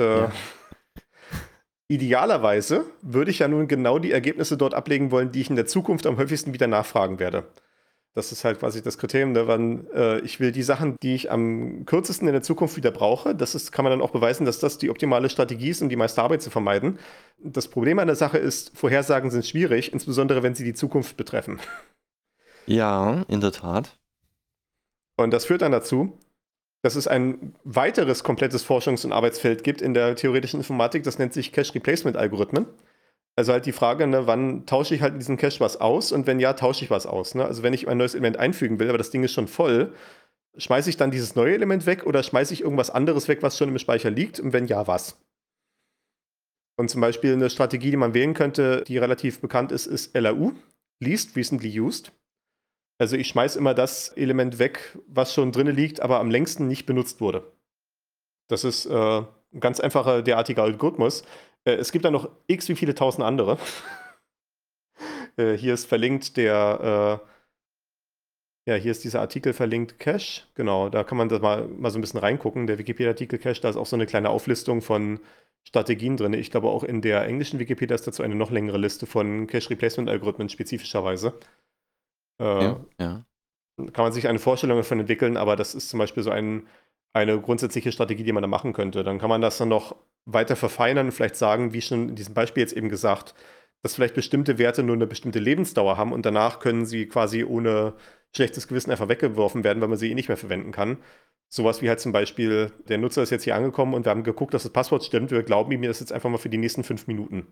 idealerweise würde ich ja nun genau die Ergebnisse dort ablegen wollen, die ich in der Zukunft am häufigsten wieder nachfragen werde. Das ist halt quasi das Kriterium, wann ich will die Sachen, die ich am kürzesten in der Zukunft wieder brauche. Kann man dann auch beweisen, dass das die optimale Strategie ist, um die meiste Arbeit zu vermeiden. Das Problem an der Sache ist, Vorhersagen sind schwierig, insbesondere wenn sie die Zukunft betreffen. Ja, in der Tat. Und das führt dann dazu, dass es ein weiteres komplettes Forschungs- und Arbeitsfeld gibt in der theoretischen Informatik, das nennt sich Cache-Replacement-Algorithmen. Also halt die Frage, wann tausche ich halt in diesen Cache was aus und wenn ja, tausche ich was aus. Also wenn ich ein neues Element einfügen will, aber das Ding ist schon voll, schmeiße ich dann dieses neue Element weg oder schmeiße ich irgendwas anderes weg, was schon im Speicher liegt und wenn ja, was? Und zum Beispiel eine Strategie, die man wählen könnte, die relativ bekannt ist, ist LRU, Least Recently Used. Also ich schmeiße immer das Element weg, was schon drin liegt, aber am längsten nicht benutzt wurde. Das ist ein ganz einfacher derartiger Algorithmus. Es gibt da noch x wie viele tausend andere. Hier ist verlinkt der Ja, hier ist dieser Artikel verlinkt, Cache. Genau, da kann man da mal so ein bisschen reingucken. Der Wikipedia-Artikel Cache, da ist auch so eine kleine Auflistung von Strategien drin. Ich glaube, auch in der englischen Wikipedia ist dazu eine noch längere Liste von Cache-Replacement-Algorithmen spezifischerweise. Äh, Ja, ja. Kann man sich eine Vorstellung davon entwickeln, aber das ist zum Beispiel so eine grundsätzliche Strategie, die man da machen könnte. Dann kann man das dann noch weiter verfeinern und vielleicht sagen, wie schon in diesem Beispiel jetzt eben gesagt, dass vielleicht bestimmte Werte nur eine bestimmte Lebensdauer haben und danach können sie quasi ohne schlechtes Gewissen einfach weggeworfen werden, weil man sie eh nicht mehr verwenden kann. Sowas wie halt zum Beispiel, der Nutzer ist jetzt hier angekommen und wir haben geguckt, dass das Passwort stimmt. Wir glauben ihm das jetzt einfach mal für die nächsten 5 Minuten.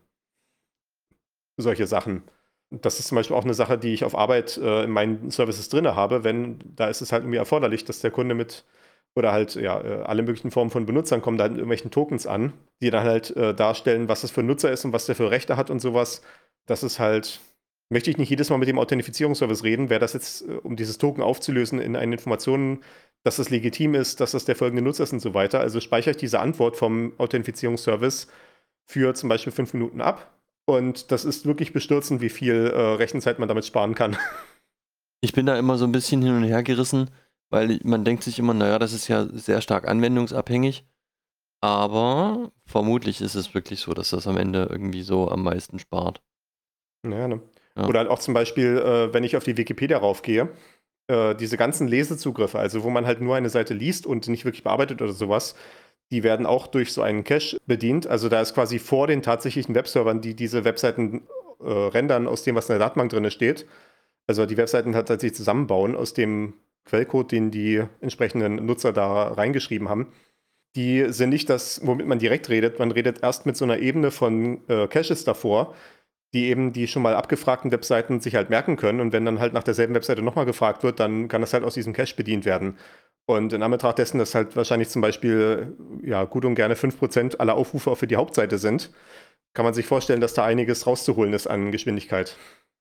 Solche Sachen. Das ist zum Beispiel auch eine Sache, die ich auf Arbeit in meinen Services drin habe, da ist es halt irgendwie erforderlich, dass der Kunde oder halt ja, alle möglichen Formen von Benutzern kommen da mit irgendwelchen Tokens an, die dann halt darstellen, was das für ein Nutzer ist und was der für Rechte hat und sowas. Das ist halt, möchte ich nicht jedes Mal mit dem Authentifizierungsservice reden, wäre das jetzt, um dieses Token aufzulösen in eine Information, dass das legitim ist, dass das der folgende Nutzer ist und so weiter. Also speichere ich diese Antwort vom Authentifizierungsservice für zum Beispiel 5 Minuten ab. Und das ist wirklich bestürzend, wie viel Rechenzeit man damit sparen kann. Ich bin da immer so ein bisschen hin und her gerissen, weil man denkt sich immer, naja, das ist ja sehr stark anwendungsabhängig. Aber vermutlich ist es wirklich so, dass das am Ende irgendwie so am meisten spart. Ja, ne? Ja. Oder halt auch zum Beispiel, wenn ich auf die Wikipedia raufgehe, diese ganzen Lesezugriffe, also wo man halt nur eine Seite liest und nicht wirklich bearbeitet oder sowas, die werden auch durch so einen Cache bedient. Also da ist quasi vor den tatsächlichen Webservern, die diese Webseiten rendern aus dem, was in der Datenbank drin steht. Also die Webseiten tatsächlich zusammenbauen aus dem Quellcode, den die entsprechenden Nutzer da reingeschrieben haben. Die sind nicht das, womit man direkt redet. Man redet erst mit so einer Ebene von Caches davor, die eben die schon mal abgefragten Webseiten sich halt merken können. Und wenn dann halt nach derselben Webseite nochmal gefragt wird, dann kann das halt aus diesem Cache bedient werden. Und in Anbetracht dessen, dass halt wahrscheinlich zum Beispiel ja, gut und gerne 5% aller Aufrufe auch für die Hauptseite sind, kann man sich vorstellen, dass da einiges rauszuholen ist an Geschwindigkeit.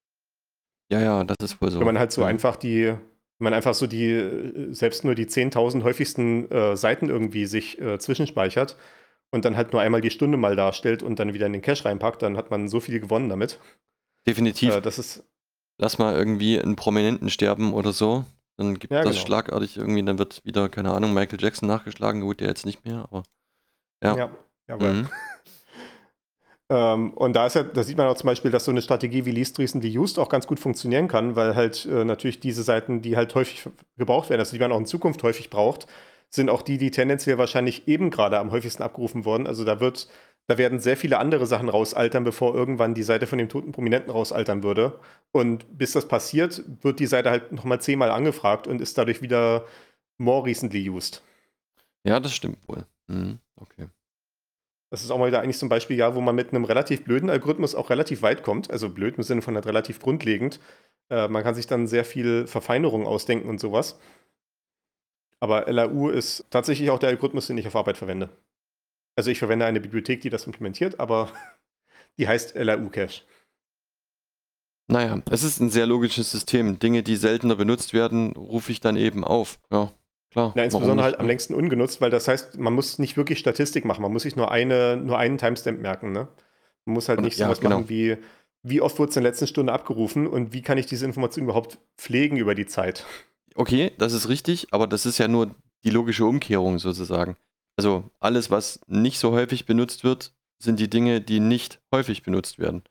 Ja, das ist wohl so. Wenn man halt so Mhm. einfach wenn man einfach so selbst nur die 10.000 häufigsten Seiten irgendwie sich zwischenspeichert und dann halt nur einmal die Stunde mal darstellt und dann wieder in den Cache reinpackt, dann hat man so viel gewonnen damit. Definitiv. Das ist, Lass mal irgendwie einen Prominenten sterben oder so. Dann gibt ja das genau. schlagartig irgendwie, dann wird wieder, keine Ahnung, Michael Jackson nachgeschlagen. Gut, der jetzt nicht mehr, aber ja. Ja, jawohl. Mhm. Und da sieht man auch zum Beispiel, dass so eine Strategie wie Least Recently Used auch ganz gut funktionieren kann, weil halt natürlich diese Seiten, die halt häufig gebraucht werden, also die man auch in Zukunft häufig braucht, sind auch die tendenziell wahrscheinlich eben gerade am häufigsten abgerufen worden. Also da werden sehr viele andere Sachen rausaltern, bevor irgendwann die Seite von dem toten Prominenten rausaltern würde. Und bis das passiert, wird die Seite halt nochmal 10-mal angefragt und ist dadurch wieder more recently used. Ja, das stimmt wohl. Mhm. Okay. Das ist auch mal wieder eigentlich so ein Beispiel, ja, wo man mit einem relativ blöden Algorithmus auch relativ weit kommt. Also blöd im Sinne von halt relativ grundlegend. Man kann sich dann sehr viel Verfeinerung ausdenken und sowas. Aber LAU ist tatsächlich auch der Algorithmus, den ich auf Arbeit verwende. Also ich verwende eine Bibliothek, die das implementiert, aber die heißt LAU-Cache. Naja, es ist ein sehr logisches System. Dinge, die seltener benutzt werden, rufe ich dann eben auf. Ja, klar. Ja, Warum insbesondere nicht, halt am ne? längsten ungenutzt, weil das heißt, man muss nicht wirklich Statistik machen. Man muss sich nur einen Timestamp merken. Ne? Man muss halt Oder, nicht ja, sowas genau. machen wie oft wurde es in der letzten Stunde abgerufen und wie kann ich diese Information überhaupt pflegen über die Zeit. Okay, das ist richtig, aber das ist ja nur die logische Umkehrung sozusagen. Also alles, was nicht so häufig benutzt wird, sind die Dinge, die nicht häufig benutzt werden.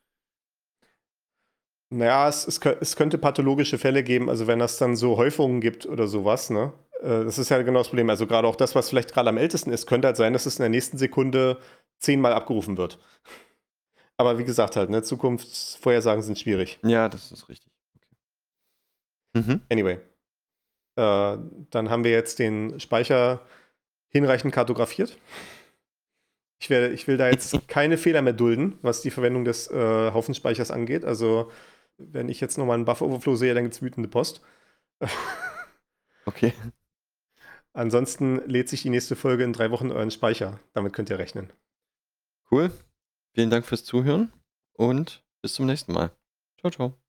Naja, es könnte pathologische Fälle geben, also wenn das dann so Häufungen gibt oder sowas, ne? Das ist ja genau das Problem. Also gerade auch das, was vielleicht gerade am ältesten ist, könnte halt sein, dass es in der nächsten Sekunde 10-mal abgerufen wird. Aber wie gesagt halt, ne, Zukunftsvorhersagen sind schwierig. Ja, das ist richtig. Okay. Mhm. Anyway. Dann haben wir jetzt den Speicher hinreichend kartografiert. Ich will da jetzt keine Fehler mehr dulden, was die Verwendung des Haufenspeichers angeht. Also, wenn ich jetzt nochmal einen Buffer-Overflow sehe, dann gibt es wütende Post. Okay. Ansonsten lädt sich die nächste Folge in 3 Wochen in euren Speicher. Damit könnt ihr rechnen. Cool. Vielen Dank fürs Zuhören und bis zum nächsten Mal. Ciao, ciao.